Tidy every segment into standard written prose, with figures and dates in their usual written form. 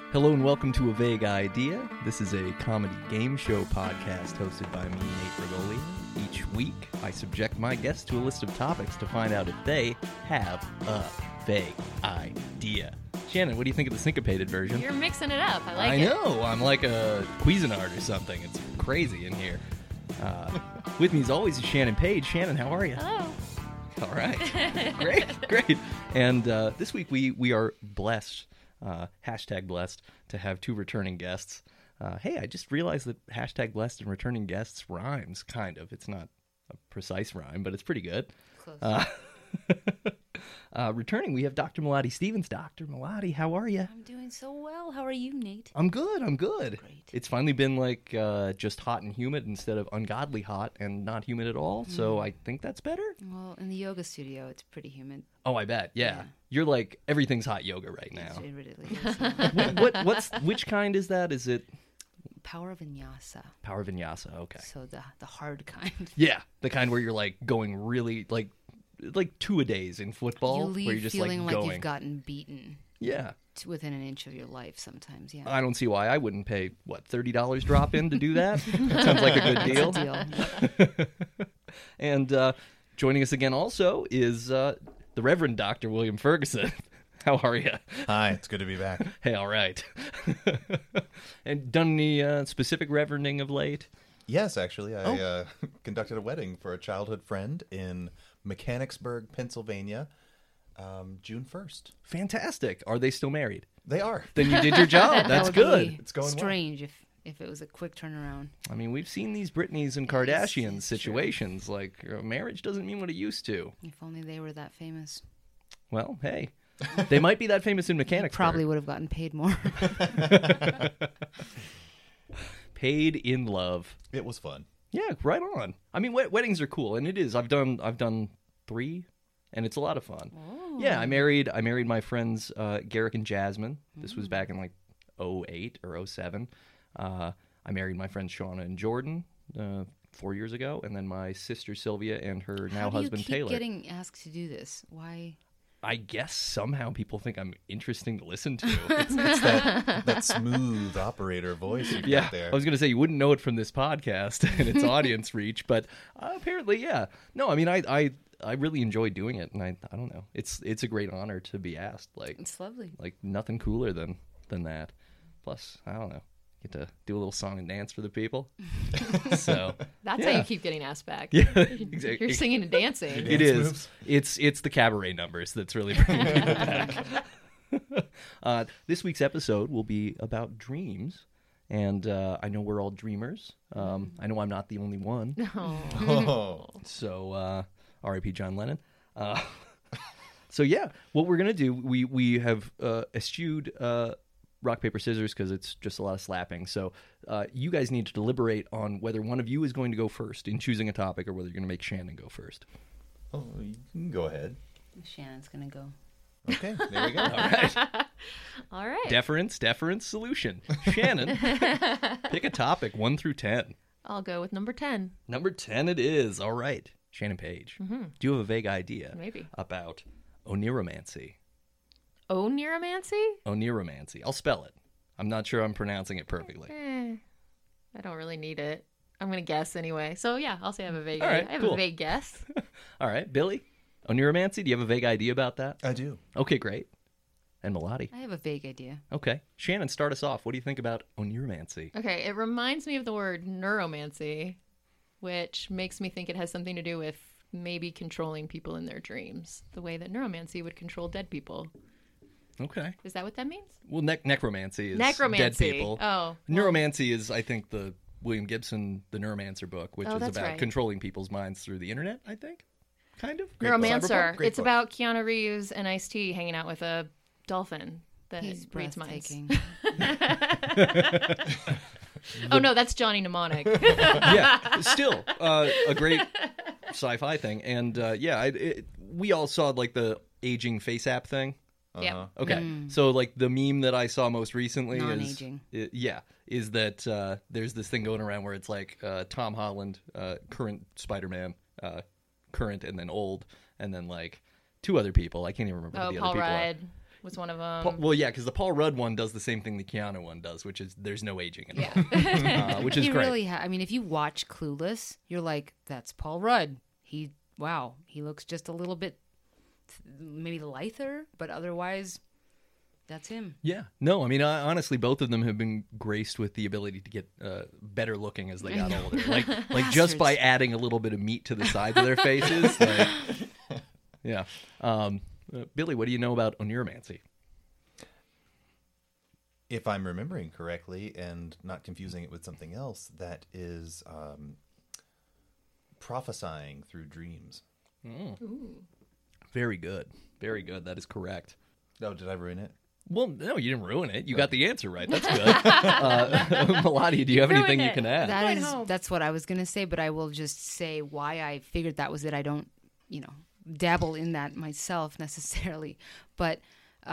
Hello and welcome to A Vague Idea. This is a comedy game show podcast hosted by me, Nate Regoli. Each week, I subject my guests to a list of topics to find out if they have a vague idea. Shannon, what do you think of the syncopated version? You're mixing it up. I like it. it. I know. I'm like a Cuisinart or something. It's crazy in here. With me, as always, is Shannon Page. Shannon, how are you? Hello. All right. Great. And this week, we are blessed. Hashtag blessed to have two returning guests. Hey, I just realized that hashtag blessed and returning guests rhymes, kind of. It's not a precise rhyme, but it's pretty good. Close. Returning, we have Dr. Melody Stevens. Dr. Melody, how are you? I'm doing so well. How are you, Nate? I'm good. Great. It's finally been like just hot and humid instead of ungodly hot and not humid at all, so I think that's better. Well, in the yoga studio, it's pretty humid. Oh, I bet. Yeah. You're like, everything's hot yoga right now. It really is. Which kind is that? Is it Power Vinyasa. Power Vinyasa? Okay. So the hard kind. Yeah, the kind where you're like going really like two-a-days in football. You leave where you're just feeling like going. you've gotten beaten. Yeah. To within an inch of your life sometimes, yeah. I don't see why I wouldn't pay, $30 drop in to do that? That sounds like a good deal. It's a deal. And joining us again also is the Reverend Dr. William Ferguson. How are you? Hi, it's good to be back. Hey, all right. And done any specific reverending of late? Yes, actually, I conducted a wedding for a childhood friend in Mechanicsburg, Pennsylvania, June 1st. Fantastic. Are they still married? They are. Then you did your job. That That's would good. be It's going well. strange if it was a quick turnaround. I mean, we've seen these Britneys and Kardashians situations. Like, marriage doesn't mean what it used to. If only they were that famous. Well, hey, they might be that famous in Mechanicsburg. Probably would have gotten paid more. Paid in love. It was fun. Yeah, right on. I mean, weddings are cool, and it is. I've done 3, and it's a lot of fun. Oh. Yeah, I married my friends Garrick and Jasmine. This was back in like 08 or 07. I married my friends Shauna and Jordan 4 years ago, and then my sister Sylvia and her now husband Taylor. Taylor. Getting asked to do this? Why? I guess somehow people think I'm interesting to listen to. It's that smooth operator voice you've got there. I was going to say you wouldn't know it from this podcast and its audience reach, but apparently, yeah. No, I mean, I really enjoy doing it, and I don't know. It's a great honor to be asked. Like, It's lovely. like nothing cooler than that. Plus, I don't know. Get to do a little song and dance for the people. So That's yeah. how you keep getting asked back. Yeah, exactly. You're singing and dancing. Your It dance is. moves? It's the cabaret numbers that's really bringing people back. This week's episode will be about dreams, and I know we're all dreamers. I know I'm not the only one. Oh. So, R.I.P. John Lennon. So yeah, what we're gonna do, we have eschewed rock, paper, scissors because it's just a lot of slapping. So you guys need to deliberate on whether one of you is going to go first in choosing a topic or whether you're going to make Shannon go first. Oh, you can go ahead. Shannon's going to go. Okay, there we go. All right. All right. Deference, solution. Shannon, pick a topic 1 through 10. I'll go with number 10. Number 10 it is. All right. Shannon Page, do you have a vague idea Maybe. about oniromancy? Oniromancy? Oniromancy. I'll spell it. I'm not sure I'm pronouncing it perfectly. I don't really need it. I'm going to guess anyway. So, yeah, I'll say I have a vague All right, I have cool. a vague guess. All right. Billy, oniromancy, do you have a vague idea about that? I do. Okay, great. And Melody. I have a vague idea. Okay. Shannon, start us off. What do you think about oniromancy? Okay, it reminds me of the word neuromancy, which makes me think it has something to do with maybe controlling people in their dreams, the way that neuromancy would control dead people. Okay. Is that what that means? Well, necromancy is Necromancy. dead people. Oh. Neuromancy is, I think, the William Gibson, The Neuromancer book, which Oh, is that's about right. controlling people's minds through the internet, I think. Kind of. Great book. Neuromancer. Cyberpunk? Great It's book. about Keanu Reeves and Ice-T hanging out with a dolphin that He's reads minds. breathtaking. Oh, no, that's Johnny Mnemonic. Yeah, still a great sci-fi thing. And we all saw like the aging face app thing. Yeah. Okay, so like the meme that I saw most recently Non-aging. is that there's this thing going around where it's like Tom Holland, current Spider-Man, current and then old, and then like 2 other people. I can't even remember who Oh, the Paul other people Rudd. are. was one of them. Well, yeah, because the Paul Rudd one does the same thing the Keanu one does, which is there's no aging involved, Yeah. which is He great. really I mean, if you watch Clueless, you're like, that's Paul Rudd. He looks just a little bit maybe lither, but otherwise, that's him. Yeah. No, I mean, honestly, both of them have been graced with the ability to get better looking as they got older. Like just by adding a little bit of meat to the sides of their faces. Like, yeah. Billy, what do you know about oneiromancy? If I'm remembering correctly and not confusing it with something else, that is prophesying through dreams. Very good. Very good. That is correct. Oh, did I ruin it? Well, no, you didn't ruin it. You got the answer right. That's good. Melania, do you have anything you it. can add? That's what I was gonna say, but I will just say why I figured that was it. I don't, dabble in that myself necessarily, but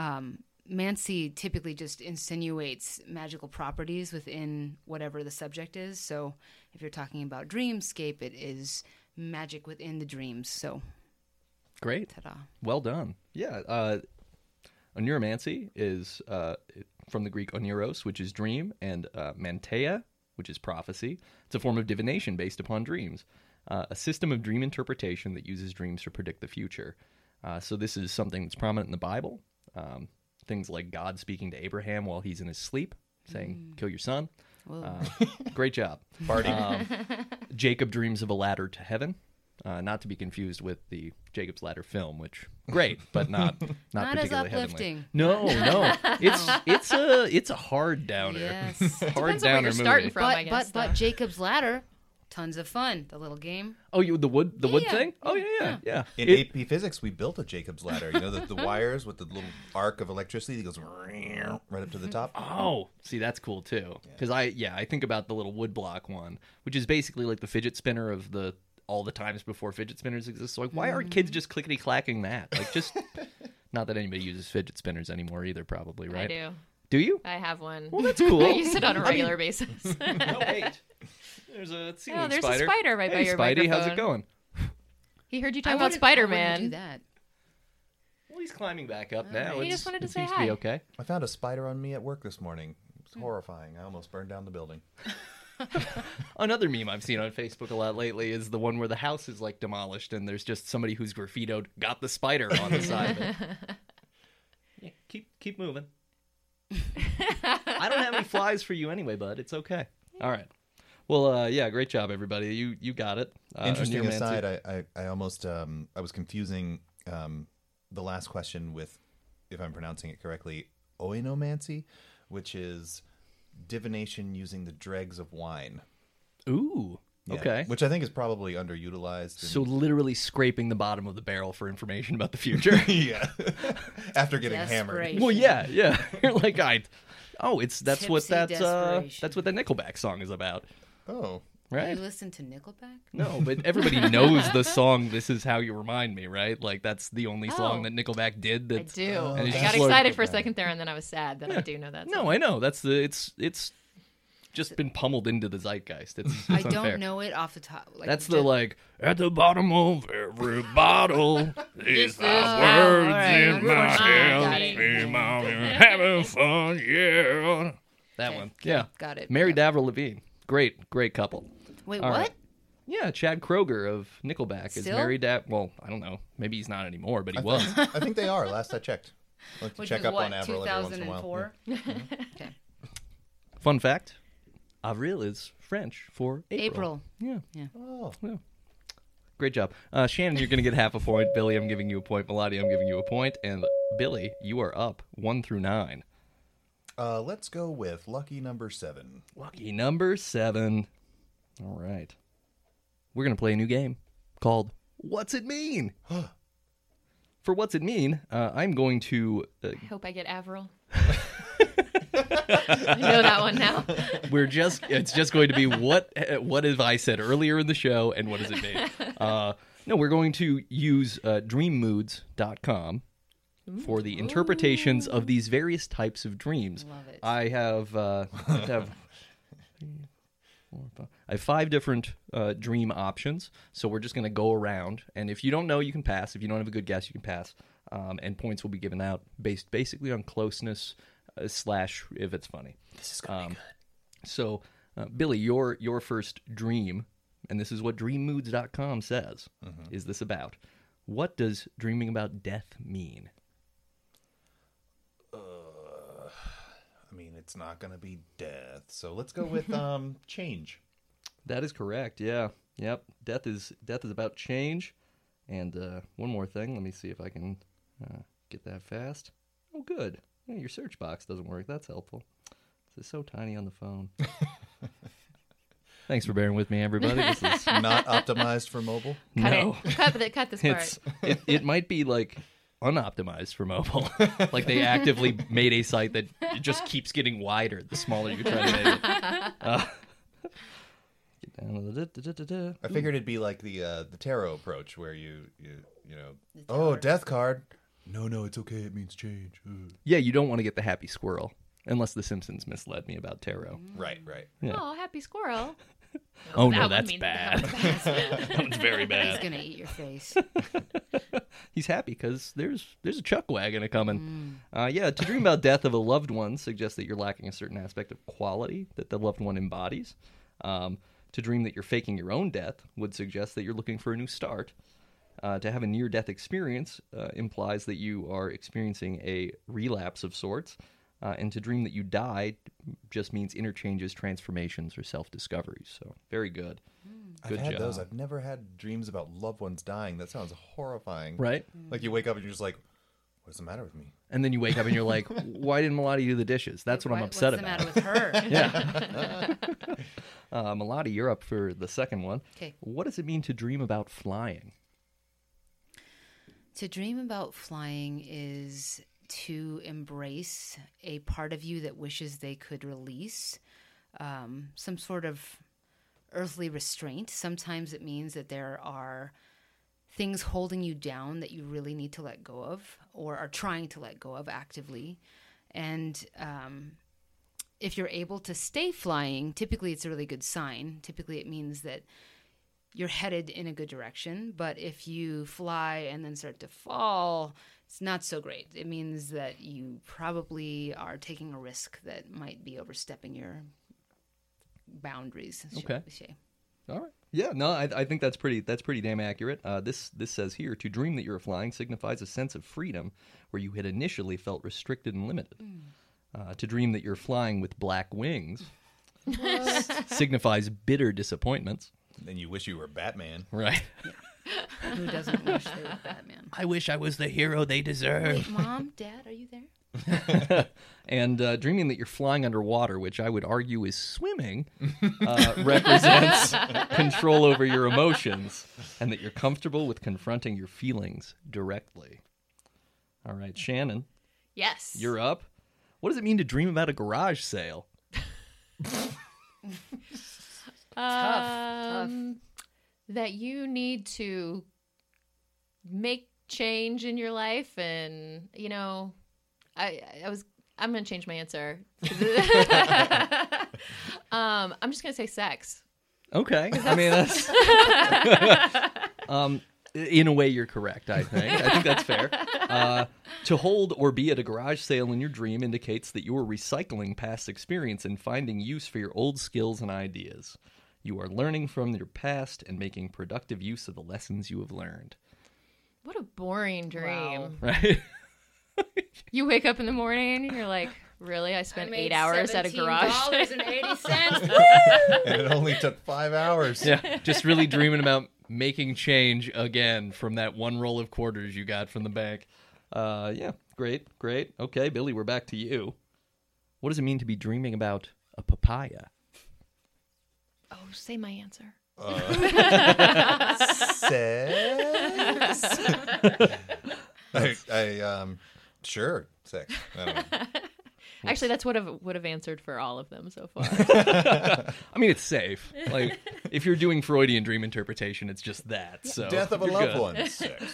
Mancy typically just insinuates magical properties within whatever the subject is. So if you're talking about dreamscape, it is magic within the dreams. So Great. ta-da. Well done. Yeah. Oneiromancy is from the Greek oneiros, which is dream, and manteia, which is prophecy. It's a form of divination based upon dreams, a system of dream interpretation that uses dreams to predict the future. So this is something that's prominent in the Bible. Things like God speaking to Abraham while he's in his sleep, saying, kill your son. Great job. Party. Jacob dreams of a ladder to heaven. Not to be confused with the Jacob's Ladder film, which great, but not Not as particularly uplifting. heavenly. No, it's a hard downer. Yes. Hard Depends on where downer you're starting movie. from, I guess. But though. Jacob's Ladder, tons of fun. The little game. Oh, the wood Yeah. thing? Oh yeah. In AP Physics, we built a Jacob's Ladder. You know, the wires with the little arc of electricity that goes right up to the top. Oh, see, that's cool too. Because I think about the little wood block one, which is basically like the fidget spinner of all the times before fidget spinners exist. So like, why aren't kids just clickety clacking that? Like, just not that anybody uses fidget spinners anymore either, probably, right? I do. Do you? I have one. Well, that's cool. I use it on a regular basis. No, wait. There's a ceiling there's a spider. spider right by Hey, your Spidey, how's microphone. it going? He heard you I talk about wouldn't- I wouldn't Spider-Man. do that. Well, he's climbing back up now. He just wanted to it say seems hi. be okay. I found a spider on me at work this morning. It was horrifying. I almost burned down the building. Another meme I've seen on Facebook a lot lately is the one where the house is like demolished and there's just somebody who's graffitoed "got the spider" on the side of it. Yeah, keep moving. I don't have any flies for you anyway, bud. It's okay. All right. Well, yeah, great job, everybody. You got it. Interesting Oneiromancy. aside, I almost I was confusing the last question with, if I'm pronouncing it correctly, oinomancy, which is divination using the dregs of wine. Ooh. Yeah, Okay. which I think is probably underutilized. So literally scraping the bottom of the barrel for information about the future. yeah, after getting hammered. Desperation. Well, yeah. You're like, that's what Tipsy that desperation. that's what that Nickelback song is about, Oh, right? You listen to Nickelback? No, but everybody knows the song "This Is How You Remind Me," right? Like that's the only song Oh. that Nickelback did. I That's, do. And I it's got just like- excited for a second there, and then I was sad that I do know that. No, song. I know. That's it's just been pummeled into the zeitgeist. It's I unfair. don't know it off the top. Like, That's the at the bottom of every bottle is the how- words all right, in my unfortunately, head. got it. Having fun, yeah. That Okay, one, yeah. got it. Mary Got Davril Lavigne, great couple. Wait, All what? right. Yeah, Chad Kroger of Nickelback is Still? married at. Well, I don't know. Maybe he's not anymore, but he was. I think they are. Last I checked. I like to Which check was up what, on Avril every once in a while. 2004? Okay. Fun fact: Avril is French for April. April. Yeah. Oh, Great job. Shannon, you're going to get half a point. Billy, I'm giving you a point. Melody, I'm giving you a point. And Billy, you are up 1 through 9. let's go with lucky number 7. Lucky number 7. All right. We're going to play a new game called What's It Mean? For What's It Mean, I'm going to... I hope I get Avril. I know that one now. it's just going to be what have I said earlier in the show and what does it mean? No, we're going to use dreammoods.com for the interpretations of these various types of dreams. Love it. I have 5 different dream options, so we're just going to go around, and if you don't know, you can pass. If you don't have a good guess, you can pass. and points will be given out based basically on closeness / if it's funny. This is gonna be good. So, Billy, your first dream, and this is what DreamMoods.com says, is this about? What does dreaming about death mean? I mean, it's not gonna be death, so let's go with change. That is correct. Yeah. Yep. Death is about change. And one more thing. Let me see if I can get that fast. Oh, good. Yeah, your search box doesn't work. That's helpful. This is so tiny on the phone. Thanks for bearing with me, everybody. This is Not optimized for mobile. no. Cut this part. It might be like unoptimized for mobile. Like they actively made a site that it just keeps getting wider the smaller you try to make it. Get down to the I figured it'd be like the tarot approach, where you know, death card. No, it's okay. It means change. Yeah, you don't want to get the happy squirrel unless The Simpsons misled me about tarot. Right. Yeah. Oh, happy squirrel. Oh that no, would that's mean- bad. That one's very He's bad. gonna eat your face. He's happy because there's a chuck wagon a coming. Yeah, to dream about death of a loved one suggests that you're lacking a certain aspect of quality that the loved one embodies. To dream that you're faking your own death would suggest that you're looking for a new start. To have a near-death experience implies that you are experiencing a relapse of sorts. And to dream that you die just means interchanges, transformations, or self-discoveries. So, very good. Good I've had job. those. I've never had dreams about loved ones dying. That sounds horrifying. Right? Like you wake up and you're just like, what's the matter with me? And then you wake up and you're like, why didn't Melody do the dishes? That's what I'm upset What's about. the matter with her? Yeah. Melody, you're up for the second one. 'Kay. What does it mean to dream about flying? To dream about flying is to embrace a part of you that wishes they could release some sort of earthly restraint. Sometimes it means that there are things holding you down that you really need to let go of or are trying to let go of actively. And if you're able to stay flying, typically it's a really good sign. Typically it means that you're headed in a good direction. But if you fly and then start to fall, it's not so great. It means that you probably are taking a risk that might be overstepping your boundaries. Okay. we say. All right. Yeah, no, I think that's pretty damn accurate. This says here, to dream that you're flying signifies a sense of freedom where you had initially felt restricted and limited. To dream that you're flying with black wings signifies bitter disappointments. Then you wish you were Batman. Right. Who doesn't wish they were Batman? I wish I was the hero they deserve. Wait, Mom, Dad, are you there? And dreaming that you're flying underwater, which I would argue is swimming, represents control over your emotions and that you're comfortable with confronting your feelings directly. All right, Shannon, Yes. you're up. What does it mean to dream about a garage sale? That you need to make change in your life, and I'm gonna change my answer. I'm just gonna say sex. Okay. I mean, that's... in a way, you're correct, I think. I think that's fair. To hold or be at a garage sale in your dream indicates that you are recycling past experience and finding use for your old skills and ideas. You are learning from your past and making productive use of the lessons you have learned. What a boring dream. Wow. Right? You wake up in the morning and you're like, really? I spent 8 hours at a garage. $17.80. And it only took 5 hours. Yeah, just really dreaming about making change again from that one roll of quarters you got from the bank. Yeah, great. Okay, Billy, we're back to you. What does it mean to be dreaming about a papaya? Oh, say my answer. Sex. Sure, sex. I don't know. Actually, that's what I would have answered for all of them so far. I mean, it's safe. Like, if you're doing Freudian dream interpretation, it's just that. So Death of a you're loved good. one.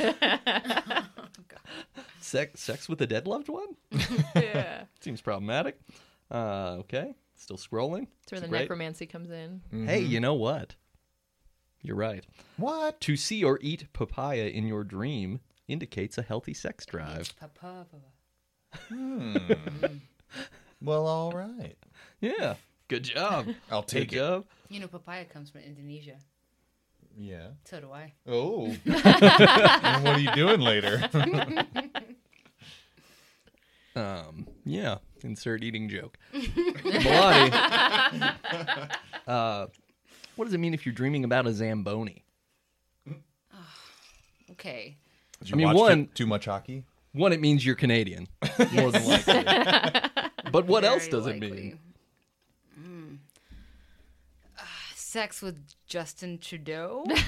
Sex. Sex with a dead loved one? Yeah. Seems problematic. Okay, still scrolling. That's where the Great. necromancy comes in. Hey, you know what? You're right. What? To see or eat papaya in your dream indicates a healthy sex drive. Papa. Well, all right. Yeah. Good job. I'll take Good it. job. You know, papaya comes from Indonesia. Yeah. So do I. Oh. And what are you doing later? Yeah. Insert eating joke. Milani, what does it mean if you're dreaming about a Zamboni? Okay. Did you I mean, watch one- too much hockey? One, it means you're Canadian, more than likely. But what else Very does it likely. mean? Sex with Justin Trudeau. Good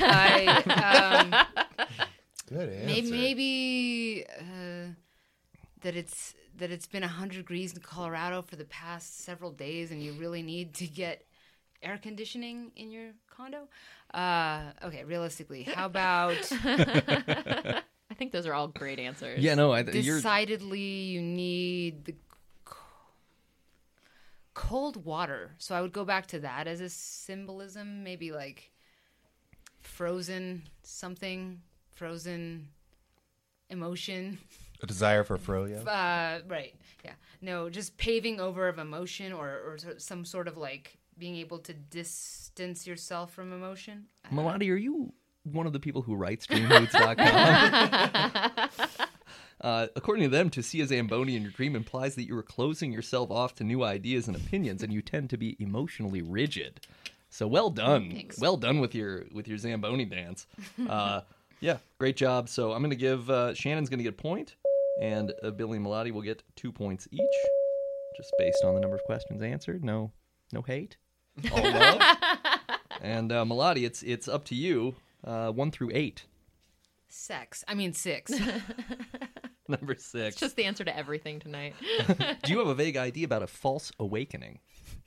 answer. Maybe that it's been 100 degrees in Colorado for the past several days, and you really need to get air conditioning in your condo. Okay, realistically, how about I think those are all great answers. Yeah, no, you're decidedly you need the cold water? So I would go back to that as a symbolism, maybe like frozen something, frozen emotion. A desire for froyo? Right. Yeah. No, just paving over of emotion or some sort of like being able to distance yourself from emotion. Milani, are you one of the people who writes DreamHoots.com? According to them, to see a Zamboni in your dream implies that you are closing yourself off to new ideas and opinions, and you tend to be emotionally rigid. So well done. Thanks. Well done with your Zamboni dance. Yeah, great job. So I'm going to give Shannon's going to get a point, and Billy and Milani will get 2 points each, just based on the number of questions answered. No hate. All love. And Milani, it's up to you. 1 through 8. Sex. I mean 6. Number 6. It's just the answer to everything tonight. Do you have a vague idea about a false awakening?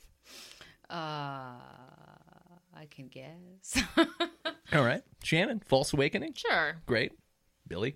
I can guess. All right. Shannon, false awakening? Sure. Great. Billy?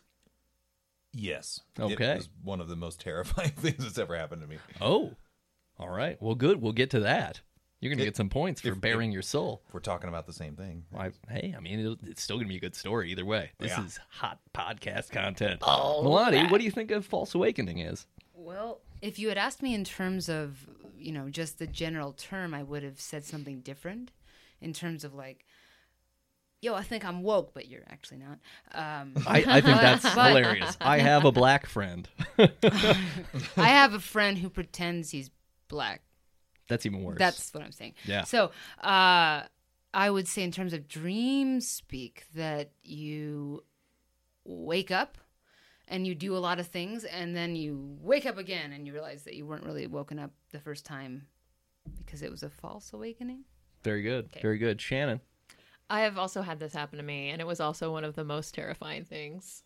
Yes. Okay. It was one of the most terrifying things that's ever happened to me. Oh. All right. Well, good. We'll get to that. You're going to get some points for if- bearing your soul. If we're talking about the same thing. Hey, I mean, it's still going to be a good story either way. This Yeah. is hot podcast content. Milani, what do you think of false awakening is? Well, if you had asked me in terms of, just the general term, I would have said something different in terms of like, yo, I think I'm woke, but you're actually not. I think that's hilarious. I have a black friend. I have a friend who pretends he's black. That's even worse. That's what I'm saying. Yeah. So I would say in terms of dream speak that you wake up and you do a lot of things and then you wake up again and you realize that you weren't really woken up the first time because it was a false awakening. Very good. Okay. Very good. Shannon. I have also had this happen to me, and it was also one of the most terrifying things.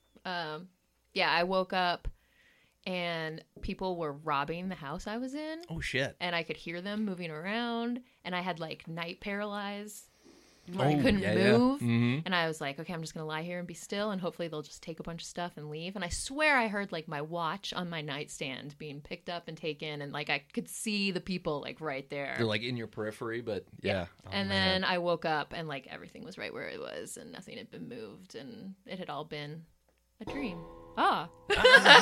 I woke up and people were robbing the house I was in, Oh, shit. and I could hear them moving around, and I had like night paralysis where Oh, I couldn't yeah, yeah. move. Mhm. And I was like, okay, I'm just going to lie here and be still, and hopefully they'll just take a bunch of stuff and leave. And I swear I heard like my watch on my nightstand being picked up and taken, and like I could see the people like right there. They're like in your periphery, but yeah. Oh, And man. then I woke up and like everything was right where it was and nothing had been moved and it had all been a dream. It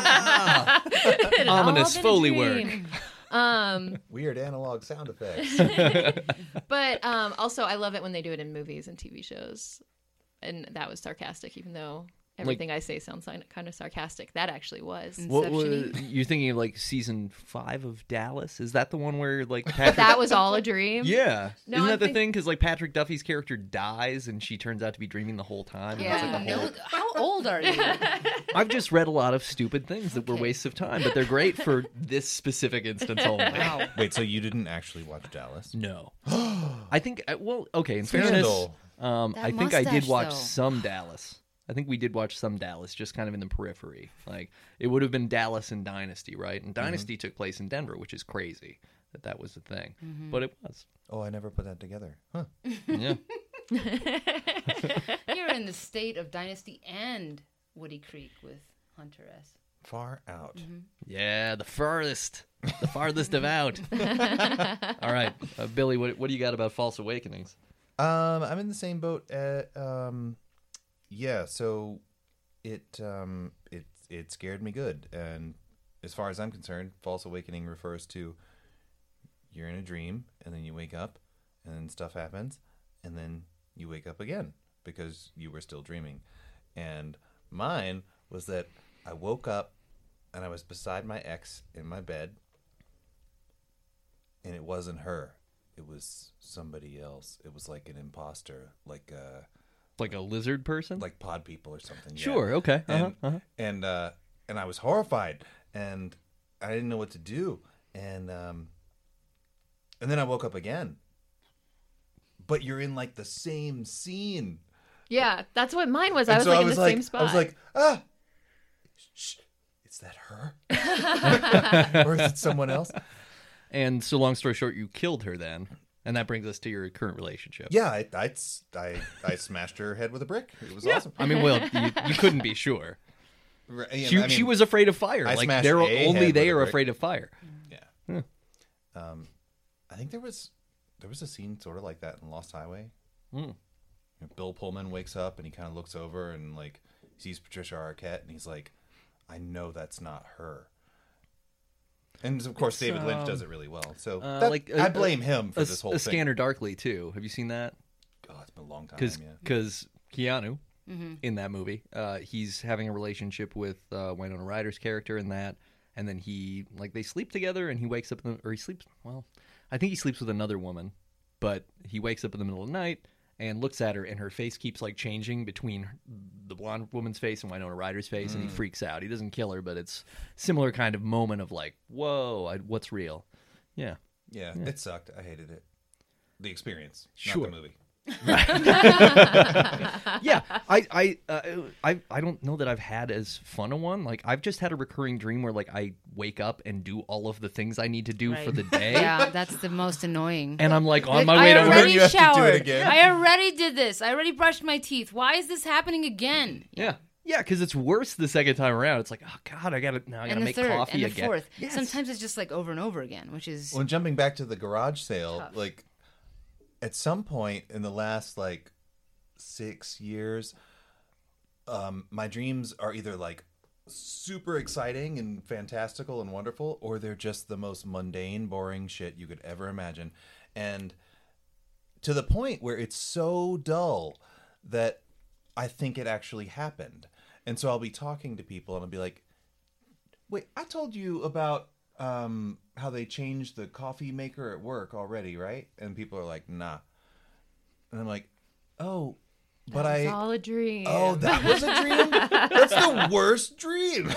had all Ominous been a Foley dream. Weird analog sound effects. But also I love it when they do it in movies and TV shows. And that was sarcastic, even though everything I say sounds kind of sarcastic. That actually was. What, Inception-y? you're thinking of like season 5 of Dallas? Is that the one where like Patrick? That was all a dream. Yeah. No, Isn't I'm that the think- thing? Because like Patrick Duffy's character dies and she turns out to be dreaming the whole time. and it's, like, the whole- How old are you? I've just read a lot of stupid things that were Okay. wastes of time, but they're great for this specific instance only. Wow. Wait, so you didn't actually watch Dallas? No. I think, okay, in Scandal. fairness, That I think I did mustache, watch though. some Dallas. I think we did watch some Dallas, just kind of in the periphery. Like, it would have been Dallas and Dynasty, right? And Dynasty took place in Denver, which is crazy that was the thing. But it was. Oh, I never put that together. Huh. Yeah. You're in the state of Dynasty and Woody Creek with Hunter S. Far out. Yeah, the farthest of out. All right, Billy, what do you got about false awakenings? I'm in the same boat. So it scared me good. And as far as I'm concerned, false awakening refers to you're in a dream and then you wake up and then stuff happens and then you wake up again because you were still dreaming. And mine was that I woke up and I was beside my ex in my bed, and it wasn't her. It was somebody else. It was like an imposter, like Like a lizard person? like pod people or something. Yeah. Sure, okay. And I was horrified, and I didn't know what to do, and then I woke up again. But you're in like the same scene. Yeah, that's what mine was. I And was so like in the same spot. I was like, shh, is that her? Or is it someone else? And so long story short, you killed her then. And that brings us to your current relationship. Yeah, I smashed her head with a brick. It was awesome. I mean, well, you couldn't be sure. Right, yeah, She, I mean, she was afraid of fire. I Like smashed they're a head only with they a are brick. afraid of fire. Yeah. I think there was a scene sort of like that in Lost Highway. Mm. Bill Pullman wakes up and he kind of looks over and like sees Patricia Arquette and he's like, I know that's not her. And of course, David Lynch does it really well. So I blame him for this whole a thing. Scanner Darkly too. Have you seen that? Oh, it's been a long time. Because Keanu in that movie, he's having a relationship with Winona Ryder's character in that, and then they sleep together, and he wakes up or he sleeps. Well, I think he sleeps with another woman, but he wakes up in the middle of the night and looks at her, and her face keeps like changing between the blonde woman's face and Winona Ryder's face, and he freaks out. He doesn't kill her, but it's similar kind of moment of like, whoa, what's real? Yeah. Yeah, it sucked. I hated it. The experience, Sure. not the movie. Yeah, I don't know that I've had as fun a one. Like I've just had a recurring dream where like I wake up and do all of the things I need to do for the day. Yeah, that's the most annoying. And I'm like on my I way to work. already You have to do it showered. again. I already did this. I already brushed my teeth. Why is this happening again? Yeah, because it's worse the second time around. It's like, oh god, I gotta And the make third, coffee and the again. fourth. Yes. Sometimes it's just like over and over again, which is When jumping back to the garage sale, Tough. like at some point in the last like 6 years, my dreams are either like super exciting and fantastical and wonderful, or they're just the most mundane, boring shit you could ever imagine. And to the point where it's so dull that I think it actually happened. And so I'll be talking to people and I'll be like, wait, I told you about how they changed the coffee maker at work already, right? And people are like, nah. And I'm like, oh, but It's all a dream. oh, that was a dream? That's the worst dream.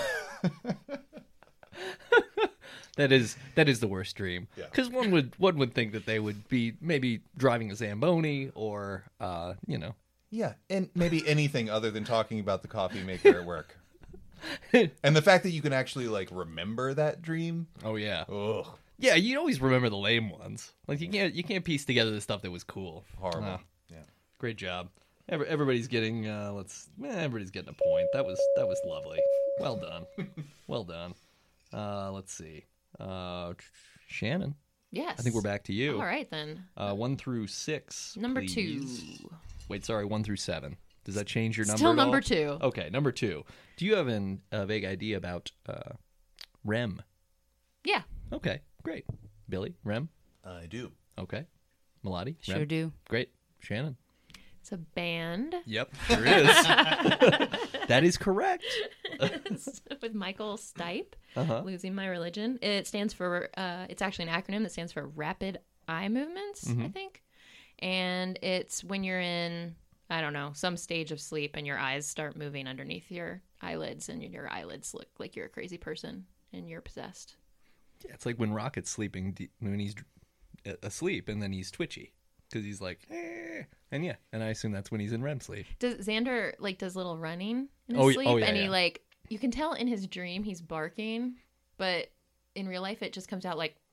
That is the worst dream. Yeah. Because one would think that they would be maybe driving a Zamboni or Yeah, and maybe anything other than talking about the coffee maker at work. And the fact that you can actually like remember that dream. Oh yeah. Ugh, Yeah, you always remember the lame ones. Like you can't piece together the stuff that was cool. horrible. Ah, Yeah. great job. Everybody's getting everybody's getting a point. That was lovely. Well done. Well done. Let's see. Shannon, Yes. I think we're back to you. All right then. 1 through 6. Number please. 2. Wait, sorry, 1 through 7. Does that change your number? Still at all? number 2. Okay, number 2. Do you have a vague idea about REM? Yeah. Okay, great. Billy, REM? I do. Okay. Melody? sure REM? do. Great. Shannon? It's a band Yep, sure is. That is correct. with Michael Stipe, Uh-huh. Losing My Religion. It stands for, it's actually an acronym that stands for Rapid Eye Movements, I think. And it's when you're in, I don't know, some stage of sleep and your eyes start moving underneath your eyelids and your eyelids look like you're a crazy person and you're possessed. Yeah, it's like when Rocket's sleeping, when he's asleep and then he's twitchy. Because he's like, eh. And yeah, and I assume that's when he's in REM sleep. Does Xander does little running in his Oh, sleep, oh, yeah, and he yeah. you can tell in his dream he's barking, but in real life it just comes out like,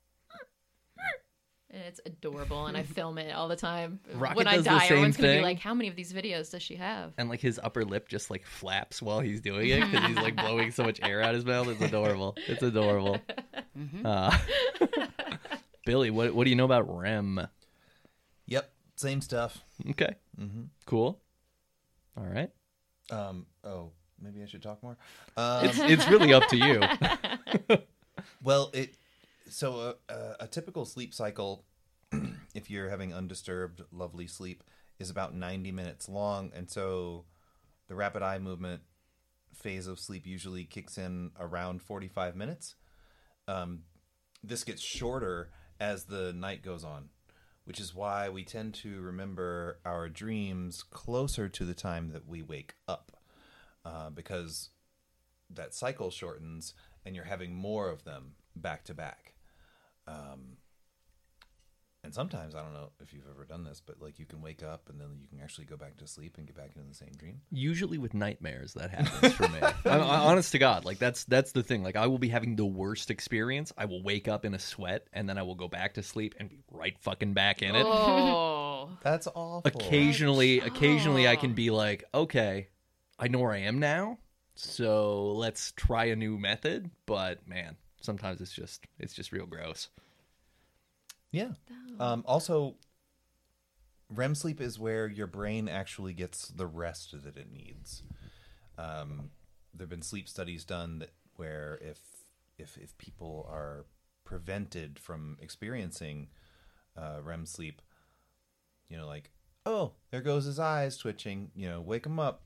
and it's adorable, and I film it all the time. Rocket when I does the die, everyone's same gonna be thing. like, "How many of these videos does she have?" And like his upper lip just like flaps while he's doing it because he's like blowing so much air out his mouth. It's adorable. It's adorable. Billy, what do you know about REM? Yep, same stuff. Okay. Cool. All right. Oh, maybe I should talk more. It's really up to you. Well, a typical sleep cycle, if you're having undisturbed, lovely sleep, is about 90 minutes long, and so the rapid eye movement phase of sleep usually kicks in around 45 minutes. This gets shorter as the night goes on, which is why we tend to remember our dreams closer to the time that we wake up, because that cycle shortens and you're having more of them back to back. And sometimes, I don't know if you've ever done this, but like you can wake up and then you can actually go back to sleep and get back into the same dream. Usually with nightmares, that happens for me. I'm honest to God, like that's the thing. Like I will be having the worst experience. I will wake up in a sweat, and then I will go back to sleep and be right fucking back in it. Oh. That's awful. Occasionally, I can be like, okay, I know where I am now, so let's try a new method. But man, sometimes it's just real gross. Yeah. Also, REM sleep is where your brain actually gets the rest that it needs. There have been sleep studies done where if people are prevented from experiencing REM sleep, like, oh, there goes his eyes twitching, wake him up.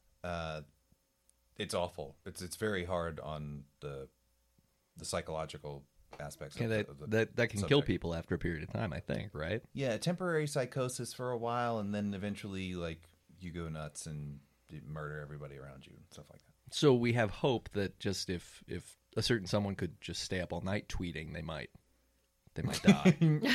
It's awful. It's very hard on the psychological aspects Yeah, of the that can kill subject. people after a period of time, I think, right? Yeah, temporary psychosis for a while, and then eventually, like, you go nuts and you murder everybody around you and stuff like that. So we have hope that just if a certain someone could just stay up all night tweeting, they might die.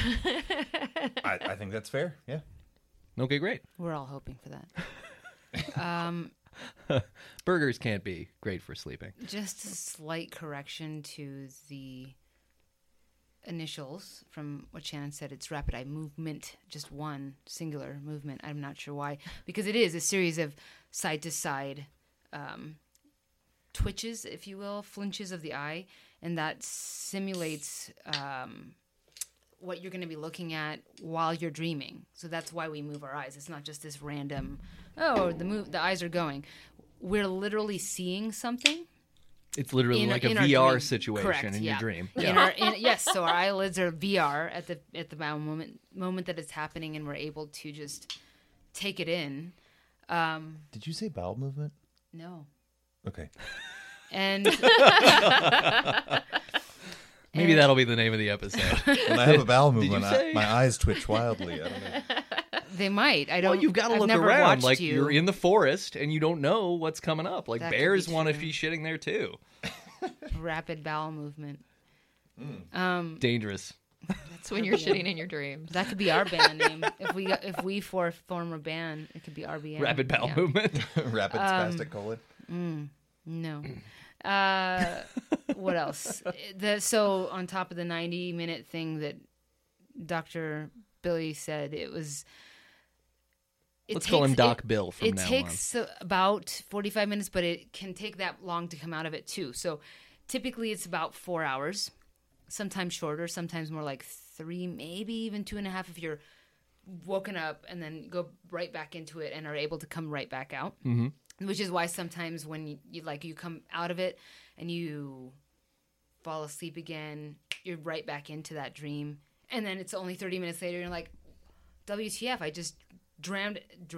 I think that's fair. Yeah. Okay, great. We're all hoping for that. Burgers can't be great for sleeping. Just a slight correction to the initials from what Shannon said. It's rapid eye movement, just one singular movement. I'm not sure why, because it is a series of side to side twitches, if you will, flinches of the eye, and that simulates what you're going to be looking at while you're dreaming. So that's why we move our eyes. It's not just this random, the eyes are going. We're literally seeing something. It's literally In like our a VR dream. situation Correct, in yeah. your dream. Yes, so our eyelids are VR at the moment that it's happening, and we're able to just take it in. Did you say bowel movement? No, Okay. and Maybe that'll be the name of the episode. When I have a bowel you movement, say? my eyes twitch wildly. I don't know. they might. I don't. Well, you've got to I've look never around. watched Like you. you're in the forest and you don't know what's coming up. Like That could bears be want to true. be shitting there too. Rapid bowel movement. Dangerous. That's when you're shitting in your dreams. That could be our band name. If we form a band, it could be RBN. Rapid bowel Yeah. movement. Rapid spastic colon. No. What else? So on top of the 90-minute thing that Dr. Billy said, it was. Let's call him Doc Bill from It now takes about 45 minutes, but it can take that long to come out of it too. So typically it's about 4 hours, sometimes shorter, sometimes more like 3, maybe even 2.5 if you're woken up and then go right back into it and are able to come right back out. Mm-hmm. Which is why sometimes when you come out of it and you fall asleep again, you're right back into that dream. And then it's only 30 minutes later, and you're like, WTF, I just drammed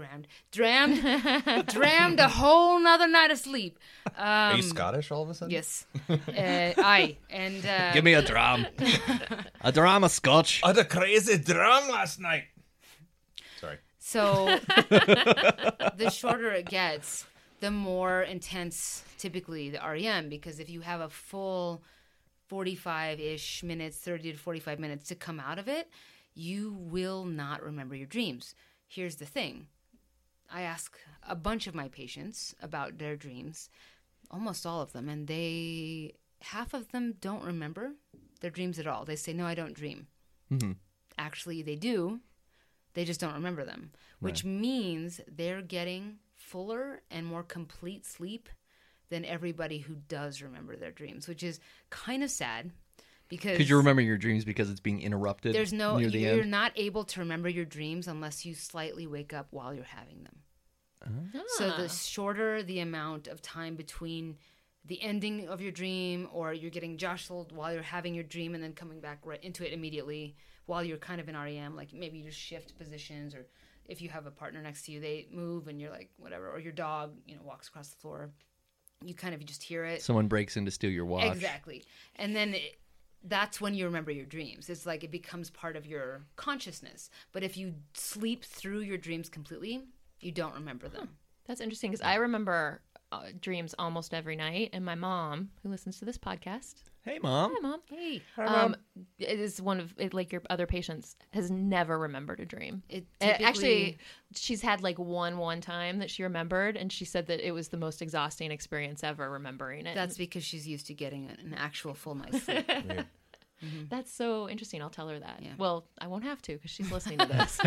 a whole nother night of sleep. Are you Scottish all of a sudden? Yes. Aye. And on. Give me a drum. A drum of scotch. I had a crazy drum last night. Sorry. so the shorter it gets, the more intense typically the REM, because if you have a full 45-ish minutes, 30 to 45 minutes to come out of it, you will not remember your dreams. Here's the thing. I ask a bunch of my patients about their dreams, almost all of them, and half of them don't remember their dreams at all. They say, no, I don't dream. Mm-hmm. Actually, they do. They just don't remember them, which means they're getting fuller and more complete sleep than everybody who does remember their dreams, which is kind of sad because Could you remember your dreams because it's being interrupted there's no near the you're end? not able to remember your dreams unless you slightly wake up while you're having them. So the shorter the amount of time between the ending of your dream, or you're getting jostled while you're having your dream and then coming back right into it immediately while you're kind of in REM, like maybe you just shift positions, or if you have a partner next to you, they move and you're like, whatever, or your dog, walks across the floor. You kind of just hear it. Someone breaks in to steal your watch. Exactly. And then that's when you remember your dreams. It's like it becomes part of your consciousness. But if you sleep through your dreams completely, you don't remember them. That's interesting because I remember dreams almost every night, and my mom, who listens to this podcast, Hey, Mom. hi mom, Hey. it is one of like your other patients has never remembered a dream. It Actually, she's had like one time that she remembered, and she said that it was the most exhausting experience ever remembering it. That's because she's used to getting an actual full night's sleep. Weird. That's so interesting. I'll tell her that. Yeah. Well, I won't have to because she's listening to this.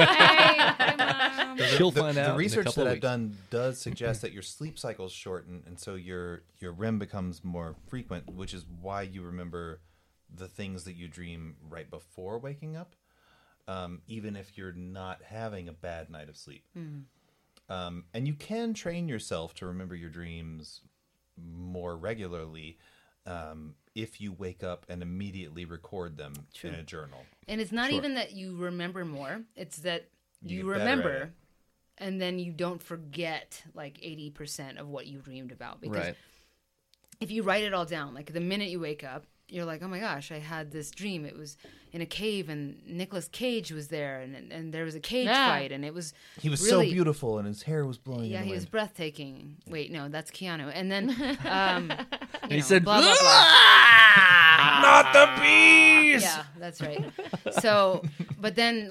She'll find out. The in a research couple that of I've weeks. done does suggest that your sleep cycles shorten, and so your REM becomes more frequent, which is why you remember the things that you dream right before waking up, even if you're not having a bad night of sleep. And you can train yourself to remember your dreams more regularly if you wake up and immediately record them in a journal. And it's not even that you remember more. It's that You you get better at remember, it. and then you don't forget like 80% of what you dreamed about. Because Right. if you write it all down, like the minute you wake up, you're like, oh my gosh, I had this dream. It was in a cave, and Nicolas Cage was there, and there was a cage fight, and it was He was really, so beautiful, and his hair was blowing Yeah, in the he was wind. breathtaking. Wait, no, that's Keanu. And then He said, blah, blah, blah. "Not the bees." Yeah, that's right. So, but then,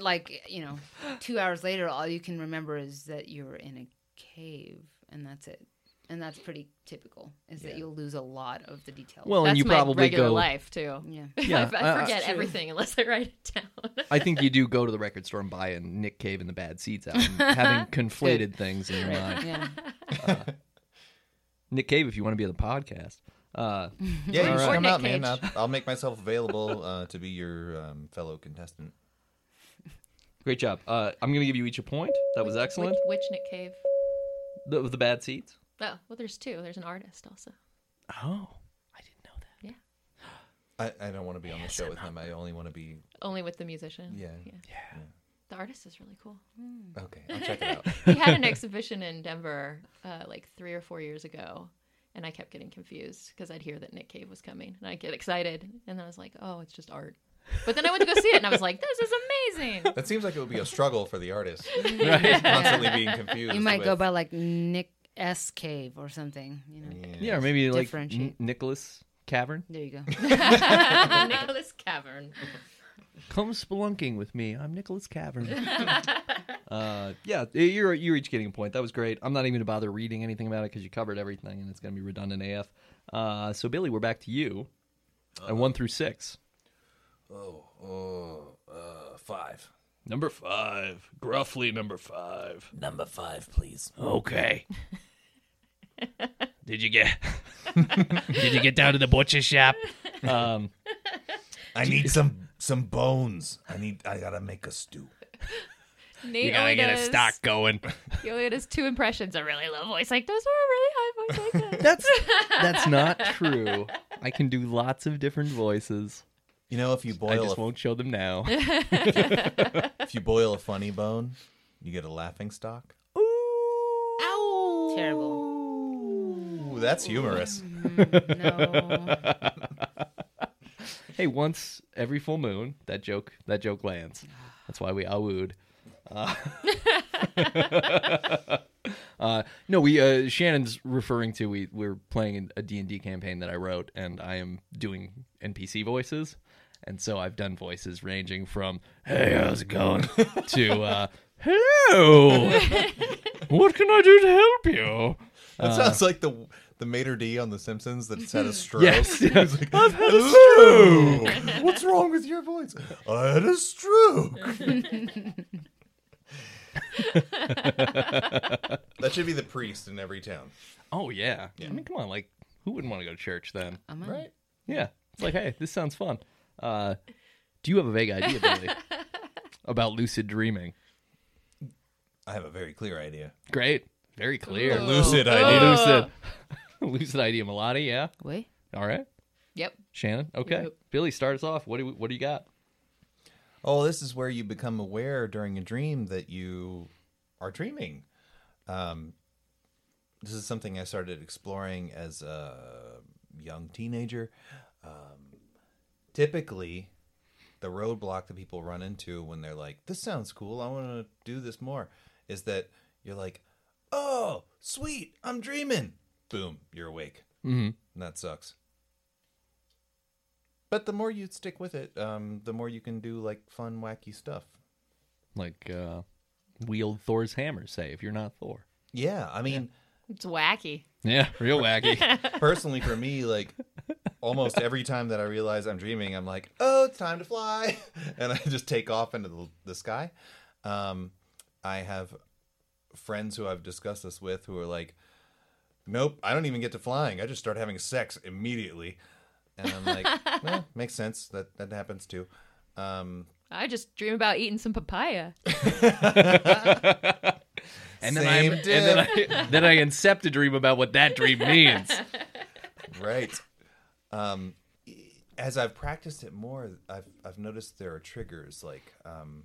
2 hours later, all you can remember is that you were in a cave, and that's it. And that's pretty typical, is that you'll lose a lot of the details. Well, That's and you my probably regular go. life too. yeah. Yeah, I forget That's true. everything unless I write it down. I think you do go to the record store and buy a Nick Cave and the Bad Seeds album, having conflated things in your mind. Yeah. Nick Cave, if you want to be on the podcast. Yeah, you All should right. come Or out, Nick man. Cage. I'll make myself available to be your fellow contestant. Great job. I'm going to give you each a point. That was excellent. Which Nick Cave? The Bad Seeds. Oh, well, there's two. There's an artist also. Oh, I didn't know that. Yeah. I don't want to be on the show with him. I only want to be. Only with the musician. Yeah. The artist is really cool. Okay, I'll check it out. He had an exhibition in Denver like 3 or 4 years ago, and I kept getting confused because I'd hear that Nick Cave was coming, and I'd get excited, and then I was like, oh, it's just art. But then I went to go see it, and I was like, this is amazing. That seems like it would be a struggle for the artist. Constantly being confused. You might with, go by like Nick S. Cave or something. Yeah, or maybe like Differentiate. Nicholas Cavern. There you go. Nicholas Cavern. Come spelunking with me. I'm Nicholas Cavern. Yeah, you're each getting a point. That was great. I'm not even going to bother reading anything about it because you covered everything, and it's going to be redundant AF. So, Billy, we're back to you. And 1 through 6. 5. Number 5. Gruffly number 5. Number 5, please. Okay. Did you get down to the butcher shop? I need some bones. I gotta make a stew. Nate You gotta only get a does- stock going. He only does 2 impressions, a really low voice. Like, those were a really high voice like that. That's not true. I can do lots of different voices. You know, if you I boil just won't show them now. if you boil a funny bone, you get a laughing stock. Terrible. Ooh, that's humorous. No. Hey, once every full moon, that joke lands. That's why we awooed. No, Shannon's referring to we're playing a D&D campaign that I wrote, and I am doing NPC voices, and so I've done voices ranging from "Hey, how's it going?" to "Hello, what can I do to help you?" That sounds like the maitre d' on The Simpsons that's had a stroke. Yes, He's like, I've had a "Hello, what's wrong with your voice? I had a stroke. That should be the priest in every town. Oh yeah. I mean, come on, like who wouldn't want to go to church then? Am I? Right? Yeah, it's like, hey, this sounds fun. Do you have a vague idea, Billy, about lucid dreaming? I have a very clear idea. Great. Very clear. Ooh. Lucid Oh. idea. Lucid. Lucid idea, Melody. Yeah. Wait. All right. Yep. Shannon. Okay. Yep. Billy, start us off. What do you got? Oh, this is where you become aware during a dream that you are dreaming. This is something I started exploring as a young teenager. Typically, the roadblock that people run into when they're like, this sounds cool, I want to do this more, is that you're like, oh, sweet, I'm dreaming. Boom, you're awake. Mm-hmm. And that sucks. But the more you stick with it, the more you can do like fun, wacky stuff. Like wield Thor's hammer, say, if you're not Thor. Yeah, I mean, It's wacky. Yeah, real wacky. personally for me, like almost every time that I realize I'm dreaming, I'm like, oh, it's time to fly. And I just take off into the sky. I have friends who I've discussed this with who are like, nope, I don't even get to flying. I just start having sex immediately. And I'm like, well, makes sense. That happens too. I just dream about eating some papaya. And then I incept a dream about what that dream means. Right. As I've practiced it more, I've noticed there are triggers. Like,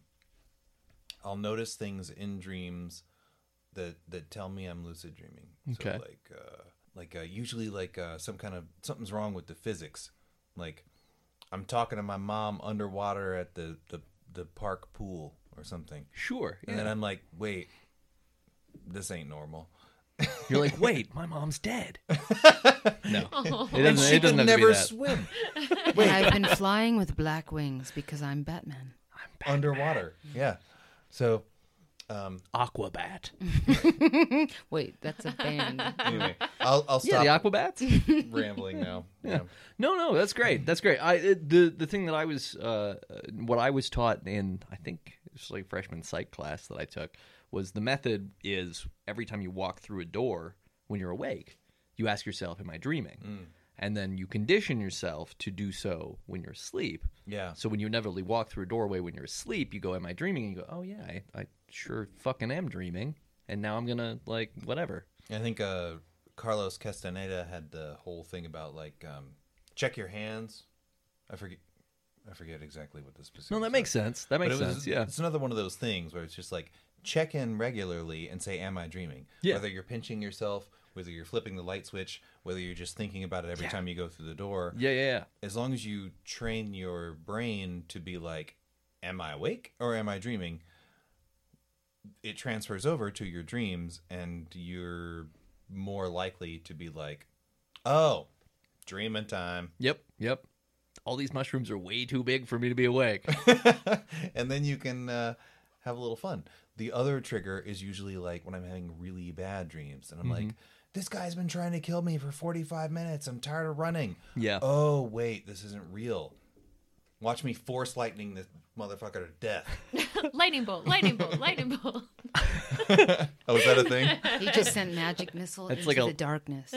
I'll notice things in dreams that tell me I'm lucid dreaming. Okay. So usually some kind of something's wrong with the physics. Like, I'm talking to my mom underwater at the park pool or something. Sure. And then I'm like, wait, this ain't normal. You're like, wait, my mom's dead. No, And she it doesn't can have never to swim And I've been flying with black wings because I'm Batman. underwater. Yeah. So, Aquabat. Wait, that's a band. anyway, I'll Yeah, stop the Aquabats. rambling now. Yeah. No, that's great. That's great. The thing that I was what I was taught in, I think it's like freshman psych class that I took, was the method is every time you walk through a door when you're awake, you ask yourself, am I dreaming? And then you condition yourself to do so when you're asleep. Yeah. So when you inevitably walk through a doorway when you're asleep, you go, am I dreaming? And you go, oh yeah, I sure fucking am dreaming. And now I'm going to, like, whatever. I think Carlos Castaneda had the whole thing about like check your hands. I forget exactly what the specific. No, that makes sense. That makes sense, yeah. It's another one of those things where it's just like check in regularly and say, am I dreaming? Yeah. Whether you're pinching yourself, whether you're flipping the light switch, whether you're just thinking about it every time you go through the door. Yeah. As long as you train your brain to be like, am I awake or am I dreaming? It transfers over to your dreams and you're more likely to be like, oh, dreaming time. Yep. All these mushrooms are way too big for me to be awake. And then you can have a little fun. The other trigger is usually like when I'm having really bad dreams and I'm like, this guy's been trying to kill me for 45 minutes. I'm tired of running. Yeah. Oh, wait, this isn't real. Watch me force lightning this motherfucker to death. Lightning bolt, lightning bolt, lightning bolt. Oh, is that a thing? He just sent magic missile That's into like a- the darkness.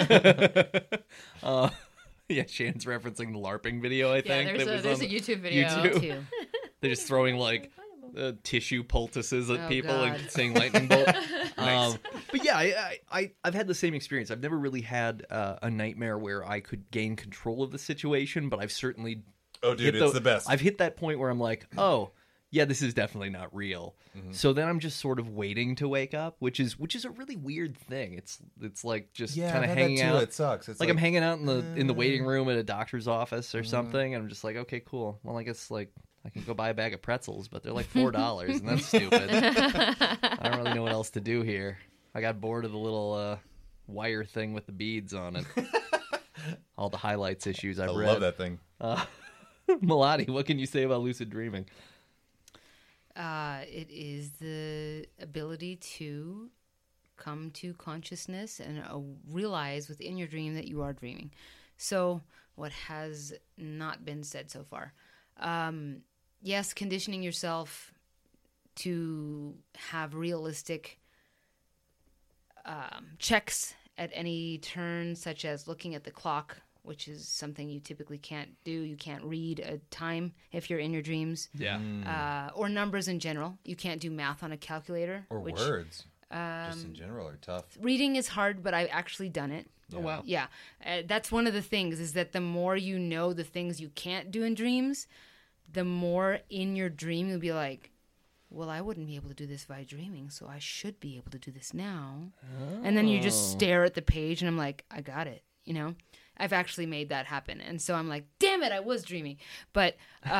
Yeah, Shannon's referencing the LARPing video, I Yeah, think. there's that a was on YouTube video. YouTube. Too. They're just throwing, like, tissue poultices at Oh, people God. and saying lightning bolt. But yeah, I've had the same experience. I've never really had a nightmare where I could gain control of the situation, but I've certainly... Oh, dude, it's the best. I've hit that point where I'm like, oh, yeah, this is definitely not real. So then I'm just sort of waiting to wake up, which is a really weird thing. It's like just Yeah, kind I've of had hanging that too. out. It sucks. It's Like I'm hanging out in the waiting room at a doctor's office or something, and I'm just like, okay, cool. Well, I guess like I can go buy a bag of pretzels, but they're like $4, and that's stupid. I don't really know what else to do here. I got bored of the little wire thing with the beads on it. All the highlights issues I've I read. love that thing. Melody, what can you say about lucid dreaming? It is the ability to come to consciousness and realize within your dream that you are dreaming. So, what has not been said so far? Yes, conditioning yourself to have realistic checks at any turn, such as looking at the clock, which is something you typically can't do. You can't read a time if you're in your dreams. Yeah. Or numbers in general. You can't do math on a calculator. Or which, words. Just in general, are tough. Reading is hard, but I've actually done it. Oh, wow. Yeah. That's one of the things, is that the more you know the things you can't do in dreams, the more in your dream you'll be like, well, I wouldn't be able to do this by dreaming, so I should be able to do this now. Oh. And then you just stare at the page, and I'm like, I got it, you know? I've actually made that happen. And so I'm like, damn it, I was dreaming. But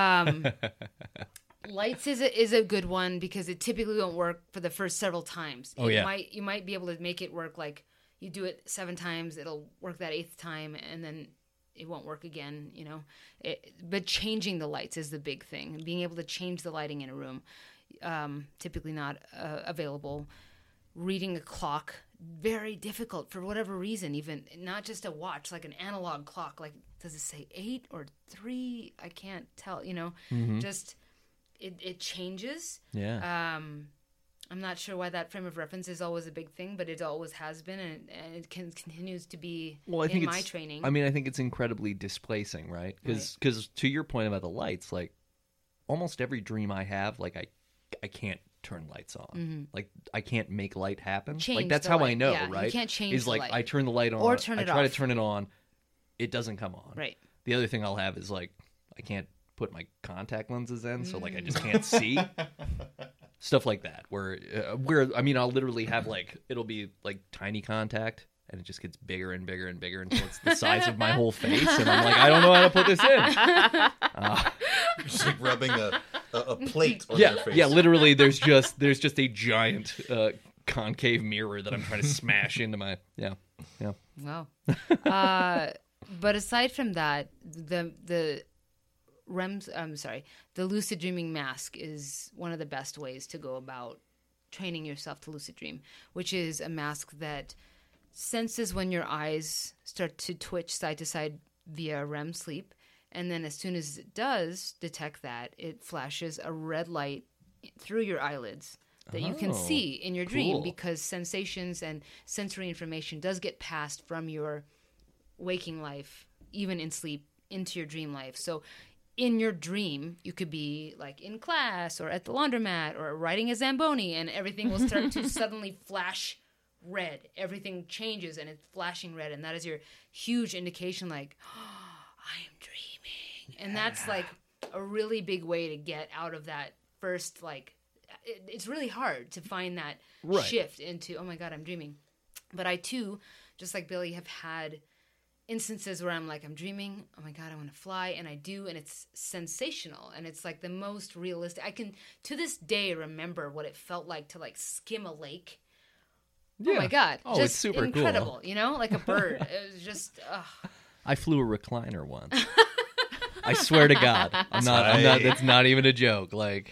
lights is a good one because it typically won't work for the first several times. Oh, yeah. You might be able to make it work, like you do it 7 times, it'll work that 8th time, and then it won't work again, you know. But changing the lights is the big thing. Being able to change the lighting in a room, typically not available. Reading a clock, very difficult for whatever reason, even not just a watch, like an analog clock. Like, does it say 8 or 3? I can't tell, you know. Just it changes. Yeah. I'm not sure why that frame of reference is always a big thing, but it always has been, and it continues to be in my training. I mean, I think it's incredibly displacing, right? Because to your point about the lights, like almost every dream I have, like I can't turn lights on. Like I can't make light happen. Like that's how I know, right? You can't change is the like light. I turn the light on, or turn it I try off. to turn it on, it doesn't come on. Right. The other thing I'll have is like I can't put my contact lenses in, so like I just can't see. Stuff like that, where I mean, I'll literally have like it'll be like tiny contact, and it just gets bigger and bigger and bigger until it's the size of my whole face, and I'm like, I don't know how to put this in. Just like rubbing a plate on your face. Yeah, literally, there's just a giant concave mirror that I'm trying to smash into my Wow. But aside from that, the lucid dreaming mask is one of the best ways to go about training yourself to lucid dream, which is a mask that senses when your eyes start to twitch side to side via REM sleep. And then as soon as it does detect that, it flashes a red light through your eyelids that you can see in your dream, cool. because sensations and sensory information does get passed from your waking life, even in sleep, into your dream life. So in your dream, you could be like in class or at the laundromat or riding a Zamboni, and everything will start to suddenly flash red. Everything changes and it's flashing red, and that is your huge indication, like, oh, I am dreaming. And that's like a really big way to get out of that first, like, it's really hard to find that shift into, oh my God, I'm dreaming. But I too, just like Billy, have had instances where I'm like, I'm dreaming, oh my God, I want to fly, and I do, and it's sensational, and it's like the most realistic. I can, to this day, remember what it felt like to like skim a lake. Yeah. Oh my God. Oh, just it's super incredible, cool. You know, like a bird. It was just, I flew a recliner once. I swear to God, I'm not. That's not even a joke. Like,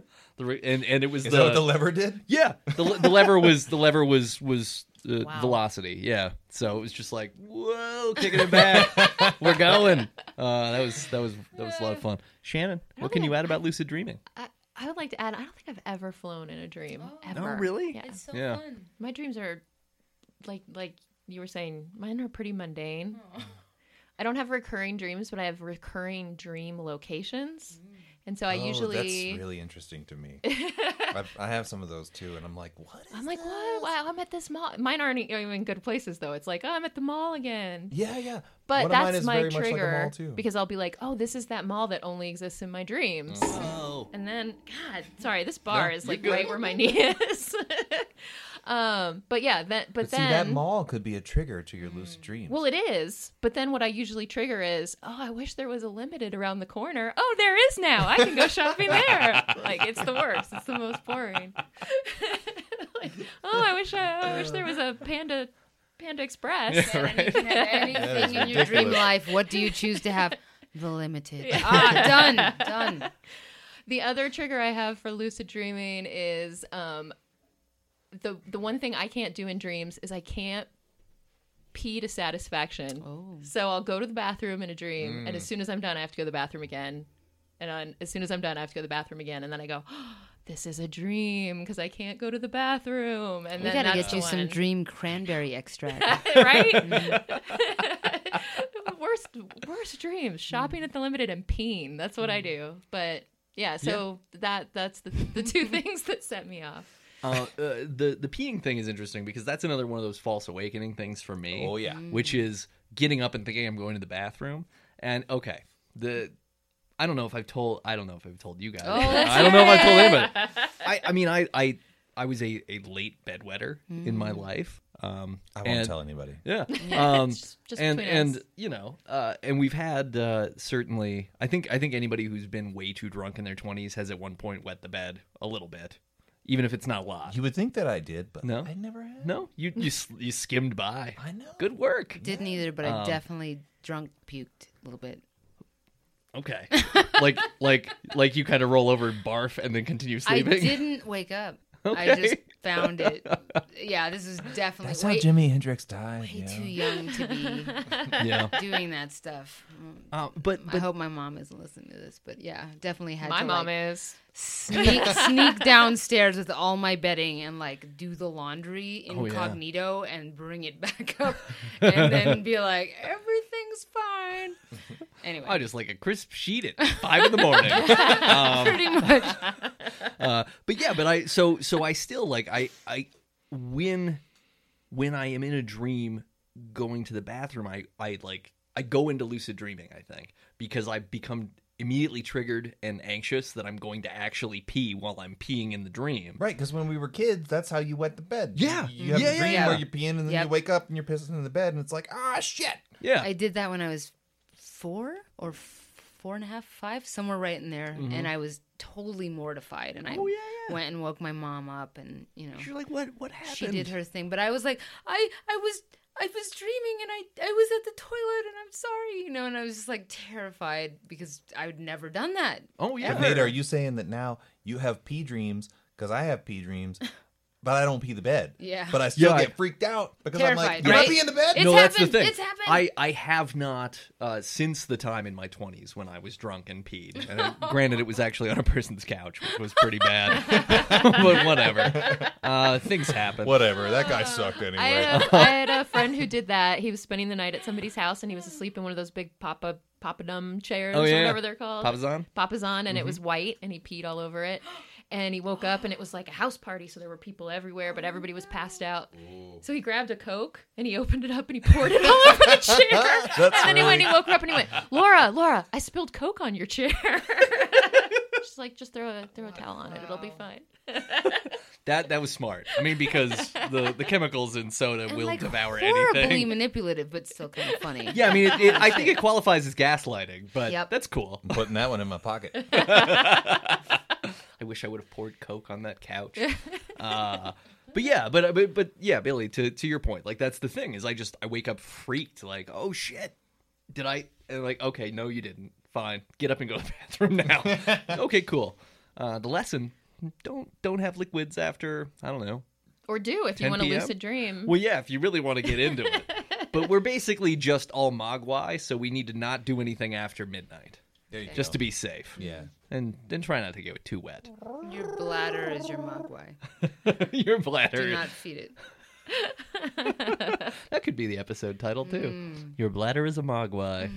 and it was Is that what the lever did? Yeah, the lever was Wow. velocity. Yeah, so it was just like, whoa, kicking it back. We're going. That was a lot of fun. Shannon, what can you add about lucid dreaming? I would like to add, I don't think I've ever flown in a dream. Ever. Oh, really? Yeah. it's so Yeah. fun. My dreams are, like you were saying, mine are pretty mundane. Oh. I don't have recurring dreams, but I have recurring dream locations. And so I usually... That's really interesting to me. I have some of those too, and I'm like, what? I'm like, what? Wow, I'm at this mall. Mine aren't even good places, though. It's like, oh, I'm at the mall again. Yeah. But One of mine that's is my very much like a trigger, mall, too. because I'll be like, oh, this is that mall that only exists in my dreams. Oh, And then, God, sorry, this bar is like you're good. right where my knee is. But yeah, But see, that mall could be a trigger to your lucid dreams. Well, it is. But then what I usually trigger is, oh, I wish there was a Limited around the corner. Oh, there is now. I can go shopping there. Like, it's the worst. It's the most boring. Like, oh, I wish there was a Panda Express. And you can have anything in your dream ridiculous. life. What do you choose to have? The Limited. Done. The other trigger I have for lucid dreaming is the one thing I can't do in dreams is I can't pee to satisfaction. Oh. So I'll go to the bathroom in a dream, and as soon as I'm done, I have to go to the bathroom again. And as soon as I'm done, I have to go to the bathroom again. And then I go, oh, this is a dream because I can't go to the bathroom. And We then gotta that's get you the some one. dream cranberry extract. Right? worst dreams. Shopping at the Limited and peeing. That's what I do. But yeah, so that's the two things that set me off. The peeing thing is interesting because that's another one of those false awakening things for me. Oh, yeah. Which is getting up and thinking I'm going to the bathroom. And okay, I don't know if I've told you guys. I don't know if I've told anybody. I mean, I was a late bedwetter in my life. I won't tell anybody. Yeah. Just between and us. you know, and we've had certainly. I think anybody who's been way too drunk in their 20s has at one point wet the bed a little bit, even if it's not a lot. You would think that I did, but No? I never have. No, you skimmed by. I know. Good work. Didn't either, but I definitely drunk puked a little bit. Okay. like you kind of roll over and barf and then continue I sleeping. didn't wake up. I Okay. just found it. Yeah, this is definitely That's how way Jimi Hendrix died. way yeah. too young to be Yeah. doing that stuff. But I hope my mom isn't listening to this, but yeah, definitely had My to mom like, is. sneak downstairs with all my bedding and like do the laundry Oh, yeah. incognito and bring it back up and then be like, everything's fine. Anyway, I just like a crisp sheet at 5 in the morning. pretty much. But I still like I when I am in a dream going to the bathroom, I go into lucid dreaming, I think, because I become immediately triggered and anxious that I'm going to actually pee while I'm peeing in the dream. Right, because when we were kids, that's how you wet the bed. Yeah. You have Yeah, a yeah, dream yeah. where you're peeing, and then Yep. you wake up and you're pissing in the bed, and it's like, shit. Yeah. I did that when I was 4 or 4.5, 5, somewhere right in there, and I was totally mortified. And I Oh, yeah. went and woke my mom up, and You're like, what happened? she did her thing. But I was like, I was dreaming, and I was at the toilet, and I'm sorry, and I was just like terrified because I'd never done that. Oh yeah. But Nate, are you saying that now you have pee dreams? Because I have pee dreams, but I don't pee the bed. Yeah. But I still Yeah, get freaked out because I'm like, Terrified, you're not right? peeing the bed? It's No, that's the happened. thing. It's happened. I have not since the time in my 20s when I was drunk and peed. And granted, it was actually on a person's couch, which was pretty bad. But whatever. Things happen. Whatever. That guy sucked anyway. I had a friend who did that. He was spending the night at somebody's house, and he was asleep in one of those big papadum chairs Oh, yeah. or whatever they're called. Papazon? Papazon, and it was white, and he peed all over it. And he woke up, and it was like a house party, so there were people everywhere, but everybody was passed out. So he grabbed a Coke, and he opened it up, and he poured it all over the chair. That's And then really... he woke her up, and he went, Laura, I spilled Coke on your chair. She's like, just throw a towel on it. It'll be fine. That was smart. I mean, because the chemicals in soda And will like devour horribly anything. manipulative, but still kind of funny. Yeah, I mean, I think it qualifies as gaslighting, but Yep. that's cool. I'm putting that one in my pocket. I wish I would have poured Coke on that couch. But yeah, Billy, to your point, like that's the thing is I wake up freaked, like, oh shit, did I? And like, okay, no, you didn't. Fine, get up and go to the bathroom now. Okay, cool. The lesson: don't have liquids after, I don't know. Or do if you 10 want to p.m.? lucid dream. Well, yeah, if you really want to get into it. But we're basically just all mogwai, so we need to not do anything after midnight, There you just go. to be safe. Yeah. And then try not to get too wet. Your bladder is your mogwai. Your bladder. Do not feed it. That could be the episode title too. Your bladder is a mogwai.